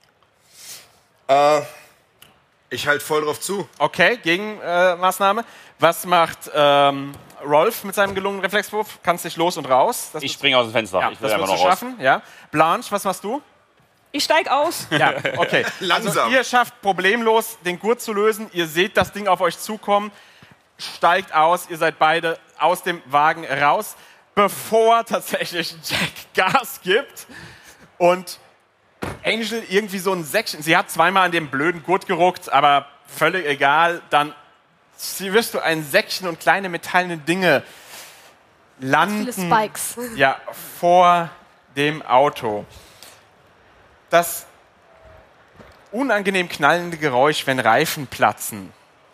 Äh, ich halte voll drauf zu. Okay, Gegenmaßnahme. Äh, Maßnahme. Was macht ähm, Rolf mit seinem gelungenen Reflexwurf? Kannst dich los und raus? Das Ich ist- springe aus dem Fenster. ja, ich will das einfach wirst noch du raus. schaffen. Ja. Blanche, was machst du? Ich steig aus. Ja, okay. Langsam. Also ihr schafft problemlos, den Gurt zu lösen. Ihr seht das Ding auf euch zukommen. Steigt aus. Ihr seid beide aus dem Wagen raus, bevor tatsächlich Jack Gas gibt. Und Angel irgendwie so ein Säckchen. Sie hat zweimal an dem blöden Gurt geruckt, aber völlig egal. Dann wirst du ein Säckchen und kleine metallene Dinge landen. viele Spikes. Ja, vor dem Auto. Das unangenehm knallende Geräusch, wenn Reifen platzen,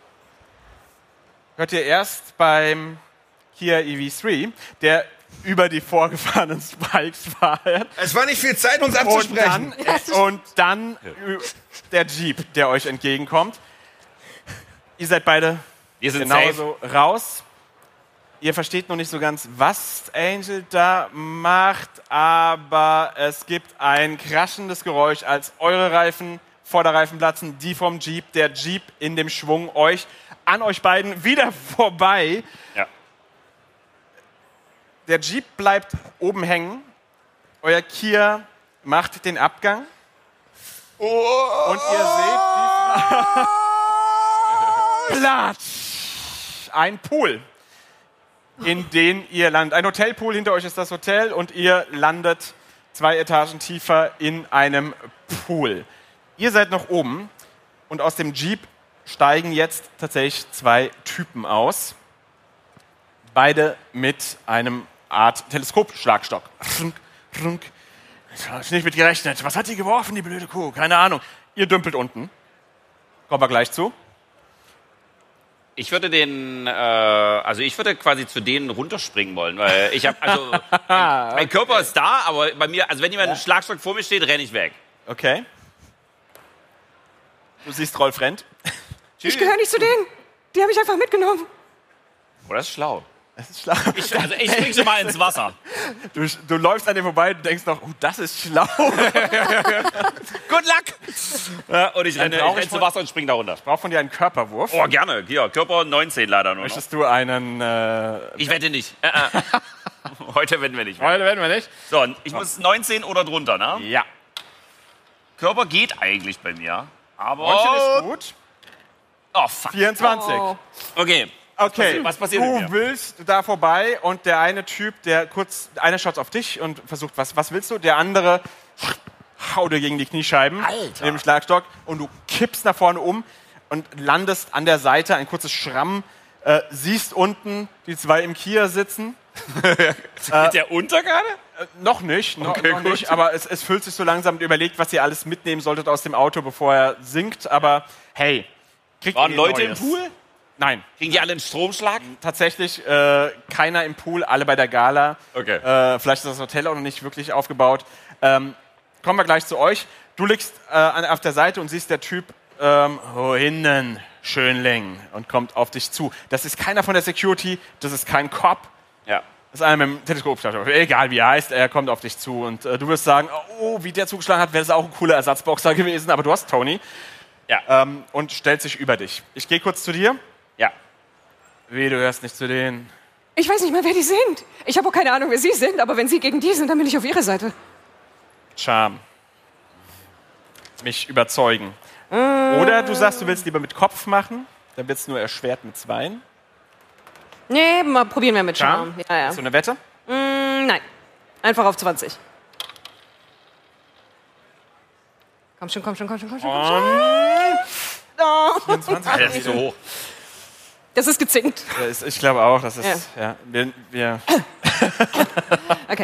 hört ihr erst beim Kia E V drei, der über die vorgefahrenen Spikes fährt. Es war nicht viel Zeit, uns Und abzusprechen. dann, äh, und dann äh, der Jeep, der euch entgegenkommt. Ihr seid beide Wir sind genauso raus. Ihr versteht noch nicht so ganz, was Angel da macht, aber es gibt ein kraschendes Geräusch, als eure Reifen, Vorderreifen platzen, die vom Jeep, der Jeep in dem Schwung euch, an euch beiden wieder vorbei. Ja. Der Jeep bleibt oben hängen, euer Kia macht den Abgang und ihr seht diesmal Platsch, ein Pool, in den ihr landet. Ein Hotelpool, hinter euch ist das Hotel und ihr landet zwei Etagen tiefer in einem Pool. Ihr seid noch oben und aus dem Jeep steigen jetzt tatsächlich zwei Typen aus. Beide mit einem Art Teleskopschlagstock. Runk, runk. Ich habe nicht mit gerechnet. Was hat die geworfen, die blöde Kuh? Keine Ahnung. Ihr dümpelt unten. Kommen wir gleich zu. Ich würde den, äh, also ich würde quasi zu denen runterspringen wollen, weil ich habe, also mein, mein Körper ist da, aber bei mir, also wenn jemand einen Schlagstock vor mir steht, renne ich weg. Okay. Du siehst Rolf rennt. Ich gehöre nicht zu denen. Die habe ich einfach mitgenommen. Oh, das ist schlau. Das ist schlau. Ich, also ich spring schon mal ins Wasser. Du, du läufst an dir vorbei und denkst noch, oh, das ist schlau. Good luck! Ja, und ich renne, ich brauche ich renne zu von- Wasser und spring da runter. Ich brauche von dir einen Körperwurf. Oh, gerne. Hier, Körper neunzehn leider nur noch. Möchtest du einen... Äh, Ich wette nicht. Äh, äh. Heute wetten wir nicht mehr. heute werden wir nicht. So, ich muss neunzehn oder drunter, ne? Ja. Körper geht eigentlich bei mir. Aber. neunzehn ist gut. Oh, fuck. vierundzwanzig. Oh. Okay. Okay, Was passiert mit du mir? willst da vorbei und der eine Typ, der kurz, einer schaut auf dich und versucht, was, was willst du? Der andere haut dir gegen die Kniescheiben Alter. mit dem Schlagstock und du kippst nach vorne um und landest an der Seite, ein kurzes Schramm, äh, siehst unten die zwei im Kia sitzen. Geht der unter gerade? Äh, noch nicht, noch, Okay, noch gut. nicht, aber es, es füllt sich so langsam und überlegt, was ihr alles mitnehmen solltet aus dem Auto, bevor er sinkt. Aber hey, kriegt Waren ihr Leute Neues? im Pool? Nein, Kriegen die alle einen Stromschlag? tatsächlich äh, keiner im Pool, alle bei der Gala. Okay. Äh, vielleicht ist das Hotel auch noch nicht wirklich aufgebaut. Ähm, kommen wir gleich zu euch. Du liegst äh, an, auf der Seite und siehst der Typ ähm, oh, hinten, Schönling, und kommt auf dich zu. Das ist keiner von der Security, das ist kein Cop. Ja. Das ist einer mit dem Teleskop. Egal wie er heißt, er kommt auf dich zu. Und äh, du wirst sagen, oh, wie der zugeschlagen hat, wäre das auch ein cooler Ersatzboxer gewesen. Aber du hast Tony. Ja. Ähm, und stellt sich über dich. Ich gehe kurz zu dir. Ja. Wie, du hörst nicht zu denen. Ich weiß nicht mal, wer die sind. Ich habe auch keine Ahnung, wer sie sind, aber wenn sie gegen die sind, dann bin ich auf ihrer Seite. Charme. Mich überzeugen. Oder du sagst, du willst lieber mit Kopf machen. Dann wird es nur erschwert mit Zweien. Nee, mal probieren wir mit Charme? Charme. Ja, ja. Hast du eine Wette? Mm, nein, einfach auf zwanzig. Komm schon, komm schon, komm schon, komm schon. Komm schon. Oh. vierundzwanzig. Das ist nicht so hoch. Das ist gezinkt. Ja, ist- Ich glaube auch, das ist. Ja. wir, wir, Okay.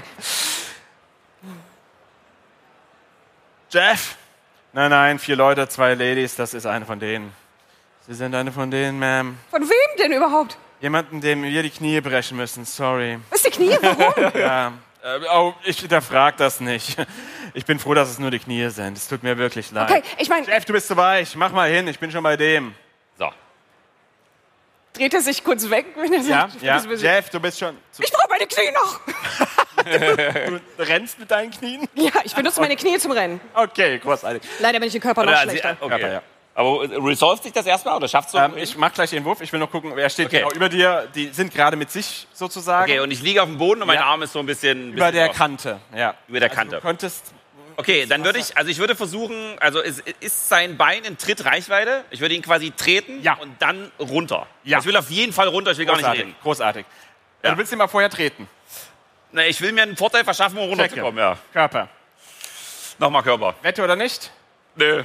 Jeff! Nein, nein, vier Leute, zwei Ladies, das ist eine von denen. Sie sind eine von denen, Ma'am. Von wem denn überhaupt? Jemanden, dem wir die Knie brechen müssen, sorry. Was ist die Knie? Warum? Ja, äh, oh, ich hinterfrag das nicht. Ich bin froh, dass es nur die Knie sind. Es tut mir wirklich leid. Okay, ich meine, Jeff, du bist zu weich. Mach mal hin, ich bin schon bei dem. So. dreht er sich kurz weg, wenn er Ja, sagt, ja. das ist- Jeff, du bist schon. Zu, ich brauche meine Knie noch. du rennst mit deinen Knien? Ja, ich benutze meine Knie zum Rennen. Okay, großartig. Leider bin ich im Körper noch Oder, schlechter. okay. Ja, ja. Aber resolved sich das erstmal oder schafft es Ähm, ich mach gleich den Wurf. Ich will noch gucken, wer steht Okay. genau über dir. Die sind gerade mit sich sozusagen. Okay, und ich liege auf dem Boden und mein Ja. Arm ist so ein bisschen. Über bisschen der off. Kante. Ja. Über der Also Kante. Du könntest. Okay, dann würde ich, also ich würde versuchen, also ist, ist sein Bein in Trittreichweite? Ich würde ihn quasi treten Ja. und dann runter. Ja. Ich will auf jeden Fall runter, ich will gar nicht Großartig. reden. Großartig. Ja. Ja. Du willst ihn mal vorher treten. Na, ich will mir einen Vorteil verschaffen, um runterzukommen, ja. Körper. Nochmal Körper. Wette oder nicht? Nö.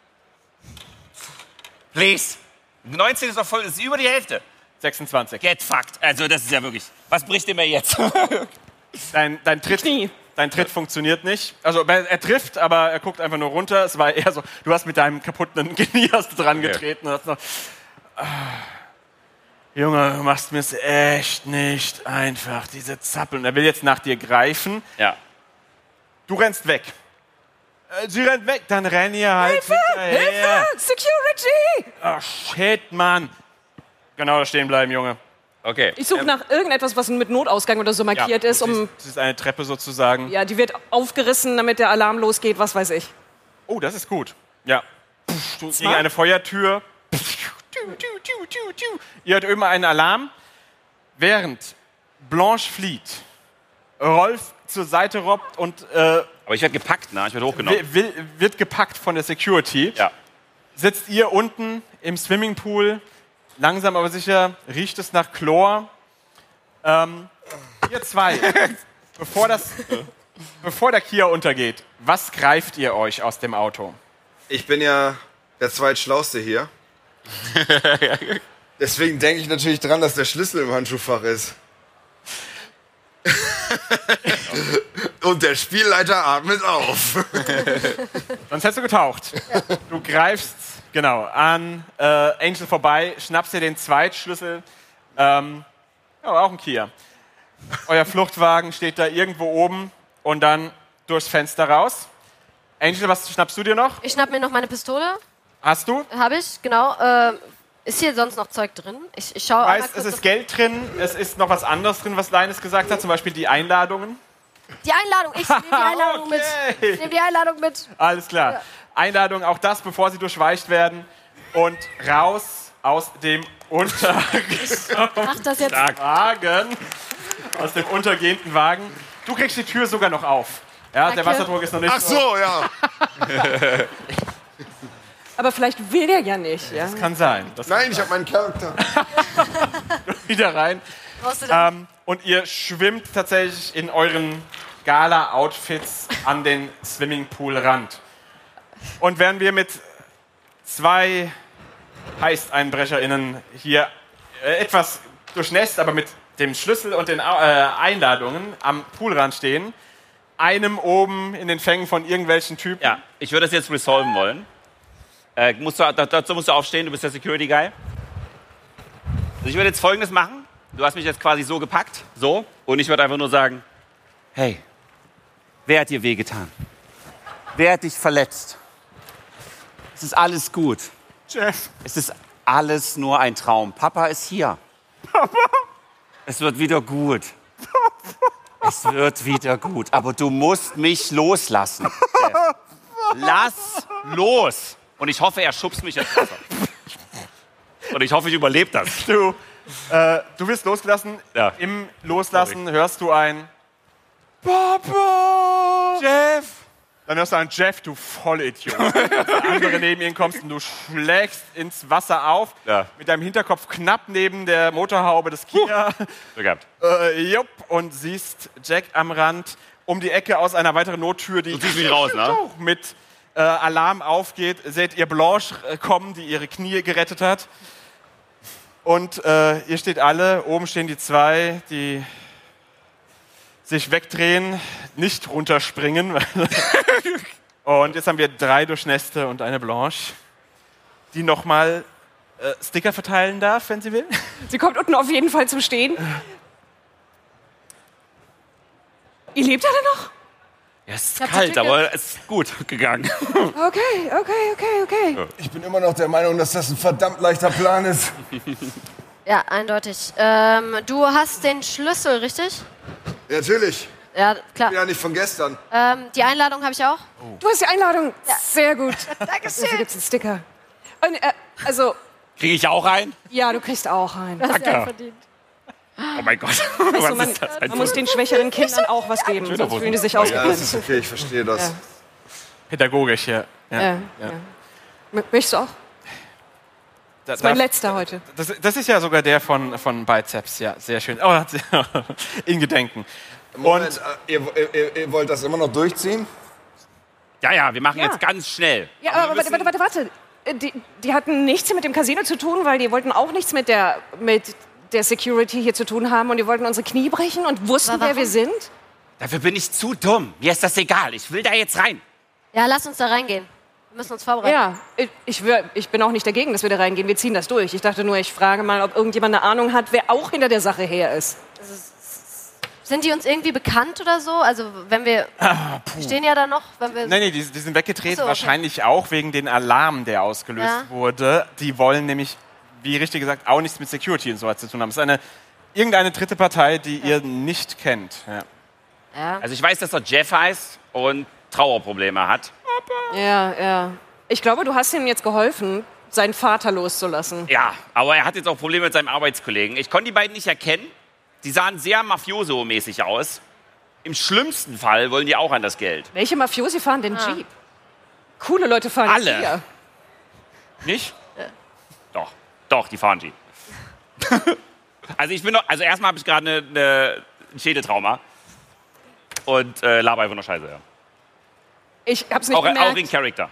Please. neunzehn ist doch voll, das ist über die Hälfte. sechsundzwanzig. Get fucked. Also das ist ja wirklich, was bricht ihr mir jetzt? Dein, dein, Tritt, Knie. dein Tritt funktioniert nicht. Also er er trifft, aber er guckt einfach nur runter. Es war eher so, du hast mit deinem kaputten Knie hast du dran Okay. getreten. Und hast noch, ah, Junge, du machst mir es echt nicht einfach, diese Zappeln. Er will jetzt nach dir greifen. Ja. Du rennst weg. Äh, Sie rennt weg, dann renn ihr halt hinterher. Hilfe! Security! Ach, shit, Mann. Genau da stehen bleiben, Junge. Okay. Ich suche nach irgendetwas, was mit Notausgang oder so markiert ist, du um. siehst, das ist eine Treppe sozusagen. Ja, die wird aufgerissen, damit der Alarm losgeht, was weiß ich. Oh, das ist gut. Ja. Du, gegen eine Feuertür. Ihr hört immer einen Alarm. Während Blanche flieht, Rolf zur Seite robbt und äh, Aber ich werde gepackt, ne? Ich werde hochgenommen. will, wird gepackt von der Security, Ja. sitzt ihr unten im Swimmingpool. Langsam aber sicher riecht es nach Chlor. Ähm, ihr zwei, bevor, das, bevor der Kia untergeht, was greift ihr euch aus dem Auto? Ich bin ja der Zweitschlauste hier. Deswegen denke ich natürlich dran, dass der Schlüssel im Handschuhfach ist. Und der Spielleiter atmet auf. Sonst hättest du getaucht. Du greifst, genau, an äh, Angel vorbei, schnappst dir den Zweitschlüssel. Ähm, ja, auch ein Kia. Euer Fluchtwagen steht da irgendwo oben und dann durchs Fenster raus. Angel, was schnappst du dir noch? Ich schnapp mir noch meine Pistole. Hast du? Habe ich, genau. Äh, ist hier sonst noch Zeug drin? Ich, ich schaue Du einmal weißt, kurz es ist auf- Geld drin, es ist noch was anderes drin, was Linus gesagt hat, zum Beispiel die Einladungen. Die Einladung. Ich nehme die Einladung mit. Okay. Ich nehme die Einladung mit. Alles klar. Einladungen, auch das, bevor sie durchweicht werden. Und raus aus dem untergehenden Mach das jetzt. Wagen. Aus dem untergehenden Wagen. Du kriegst die Tür sogar noch auf. Ja, der Danke. Wasserdruck ist noch nicht Ach so, ja. Aber vielleicht will der ja nicht. Ja? Das kann sein. Das Nein, ich habe meinen Charakter. wieder rein. Brauchst du denn? Ähm, und ihr schwimmt tatsächlich in euren Gala-Outfits an den Swimmingpool-Rand. Und während wir mit zwei HeisteinbrecherInnen hier äh, etwas durchnässt, aber mit dem Schlüssel und den äh, Einladungen am Poolrand stehen. Einem oben in den Fängen von irgendwelchen Typen. Ja, ich würde das jetzt resolven wollen. Äh, musst du, dazu musst du aufstehen, du bist der Security Guy. Also ich würde jetzt Folgendes machen. Du hast mich jetzt quasi so gepackt, so. Und ich würde einfach nur sagen, hey, wer hat dir wehgetan? Wer hat dich verletzt? Es ist alles gut. Jeff. Es ist alles nur ein Traum. Papa ist hier. Papa? Es wird wieder gut. Papa. Es wird wieder gut. Aber du musst mich loslassen. Jeff. Lass los. Und ich hoffe, er schubst mich ins Wasser. Und ich hoffe, ich überlebe das. Du, äh, du wirst losgelassen. Ja. Im Loslassen Sorry. hörst du ein Papa! Jeff! Dann hörst du ein Jeff, du Vollidiot. Der andere neben ihm kommst und du schlägst ins Wasser auf. Ja. Mit deinem Hinterkopf knapp neben der Motorhaube des Kia. So gehabt. Äh, jupp, und siehst Jack am Rand um die Ecke aus einer weiteren Nottür, die Du ziehst mich raus, ne? mit äh, Alarm aufgeht. Seht ihr Blanche äh, kommen, die ihre Knie gerettet hat. Und äh, ihr steht alle, oben stehen die zwei, die sich wegdrehen, nicht runterspringen. Und jetzt haben wir drei Durchnässte und eine Blanche, die nochmal äh, Sticker verteilen darf, wenn sie will. Sie kommt unten auf jeden Fall zum Stehen. Ihr lebt alle noch? Ja, es ist hab kalt, die Tickets. aber es ist gut gegangen. Okay, okay, okay, okay. Ich bin immer noch der Meinung, dass das ein verdammt leichter Plan ist. Ja, eindeutig. Ähm, du hast den Schlüssel, richtig? Ja, natürlich. Ja, Ich klar. bin ja nicht von gestern. Ähm, die Einladung habe ich auch. Du hast die Einladung. Sehr gut. Dankeschön. Dafür gibt's einen Sticker. Und, äh, also, Kriege ich auch rein? ja, du kriegst auch einen. Das ist ja Danke. verdient. Oh mein Gott. Also, Was man, ist das? man muss den schwächeren Kindern auch was geben, Schöner sonst Wurf. fühlen die sich Ja, das ausgegrenzt. ist okay, ich verstehe das. Ja. Pädagogisch, ja. ja. Ja, ja. M- Möchtest du auch? Das, Das ist mein letzter heute. das, das ist ja sogar der von, von Biceps, ja, sehr schön. Oh, hat sie- in Gedenken. Moment, äh, ihr, ihr, ihr wollt das immer noch durchziehen? Ja, ja, wir machen Ja. jetzt ganz schnell. Ja, Aber aber wir warte, warte, müssen- warte, warte. Die, die hatten nichts mit dem Casino zu tun, weil die wollten auch nichts mit der, mit der Security hier zu tun haben und die wollten unsere Knie brechen und wussten, Aber wer warum? wir sind. Dafür bin ich zu dumm. Mir ist das egal. Ich will da jetzt rein. Ja, lass uns da reingehen. Wir müssen uns vorbereiten. Ja, ich, ich, wür- ich bin auch nicht dagegen, dass wir da reingehen. Wir ziehen das durch. Ich dachte nur, ich frage mal, ob irgendjemand eine Ahnung hat, wer auch hinter der Sache her ist. Sind die uns irgendwie bekannt oder so? Also, wenn wir. Die stehen ja da noch. Wenn wir Nein, nee, die, die sind weggetreten, Ach so, okay. wahrscheinlich auch wegen den Alarm, der ausgelöst Ja. wurde. Die wollen nämlich, wie richtig gesagt, auch nichts mit Security und so was zu tun haben. Es ist eine, irgendeine dritte Partei, die ihr nicht kennt. Ja. ja. Also ich weiß, dass er Jeff heißt und Trauerprobleme hat. Ja, ja. Ich glaube, du hast ihm jetzt geholfen, seinen Vater loszulassen. Ja, aber er hat jetzt auch Probleme mit seinem Arbeitskollegen. Ich konnte die beiden nicht erkennen. Die sahen sehr Mafioso-mäßig aus. Im schlimmsten Fall wollen die auch an das Geld. Welche Mafiosi fahren denn Jeep? Coole Leute fahren Alle. Kia. Nicht? Doch, doch, die fahren Jeep. also ich bin noch, also erstmal habe ich gerade eine, eine, ein Schädeltrauma und äh, laber einfach nur Scheiße. Ja. Ich hab's nicht Auch, auch gemerkt. in Charakter.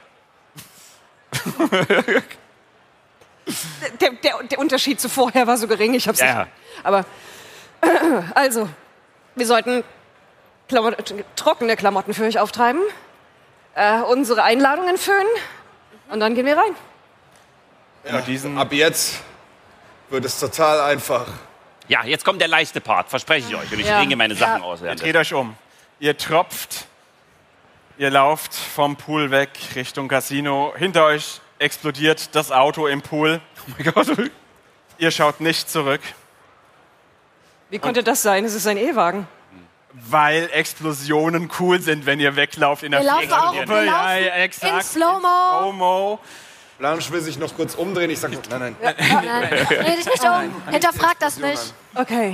Der, der, der Unterschied zu vorher war so gering, ich hab's Ja, nicht. ja. Aber, also, wir sollten Klamot trockene Klamotten für euch auftreiben, äh, unsere Einladungen füllen und dann gehen wir rein. Ja, diesen- ab jetzt wird es total einfach. Ja, jetzt kommt der leichte Part, verspreche ich euch. Und ich Ja. ringe meine Sachen Ja. aus. Ihr während dreht euch um. Ihr tropft. Ihr lauft vom Pool weg Richtung Casino. Hinter euch explodiert das Auto im Pool. Oh mein Gott. Ihr schaut nicht zurück, Wie konnte das sein? Es ist ein E-Wagen. weil Explosionen cool sind, wenn ihr weglauft in der Wir laufen auch, wir Gruppe. Ja, laufen ja, exakt. in Slow-Mo. Slow-Mo. Blanche will sich noch kurz umdrehen. Ich sage, nein, nein. Nein, dreh dich nicht um. Hinterfrag das nicht. Okay.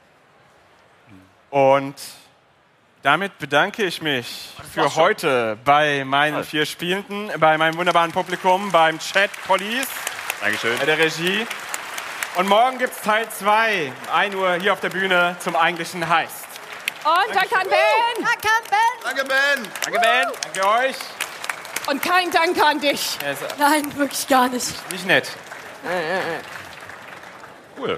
Und damit bedanke ich mich für heute bei meinen vier Spielenden, bei meinem wunderbaren Publikum, beim Chat Police, Dankeschön. bei der Regie. Und morgen gibt es Teil zwei, ein Uhr hier auf der Bühne zum eigentlichen Heist. Und danke an Ben. Danke, Ben. Danke, Ben. Danke, Ben. Danke euch. Und kein Danke an dich. Ja, ist Nein, wirklich gar nicht. nicht nett. Cool.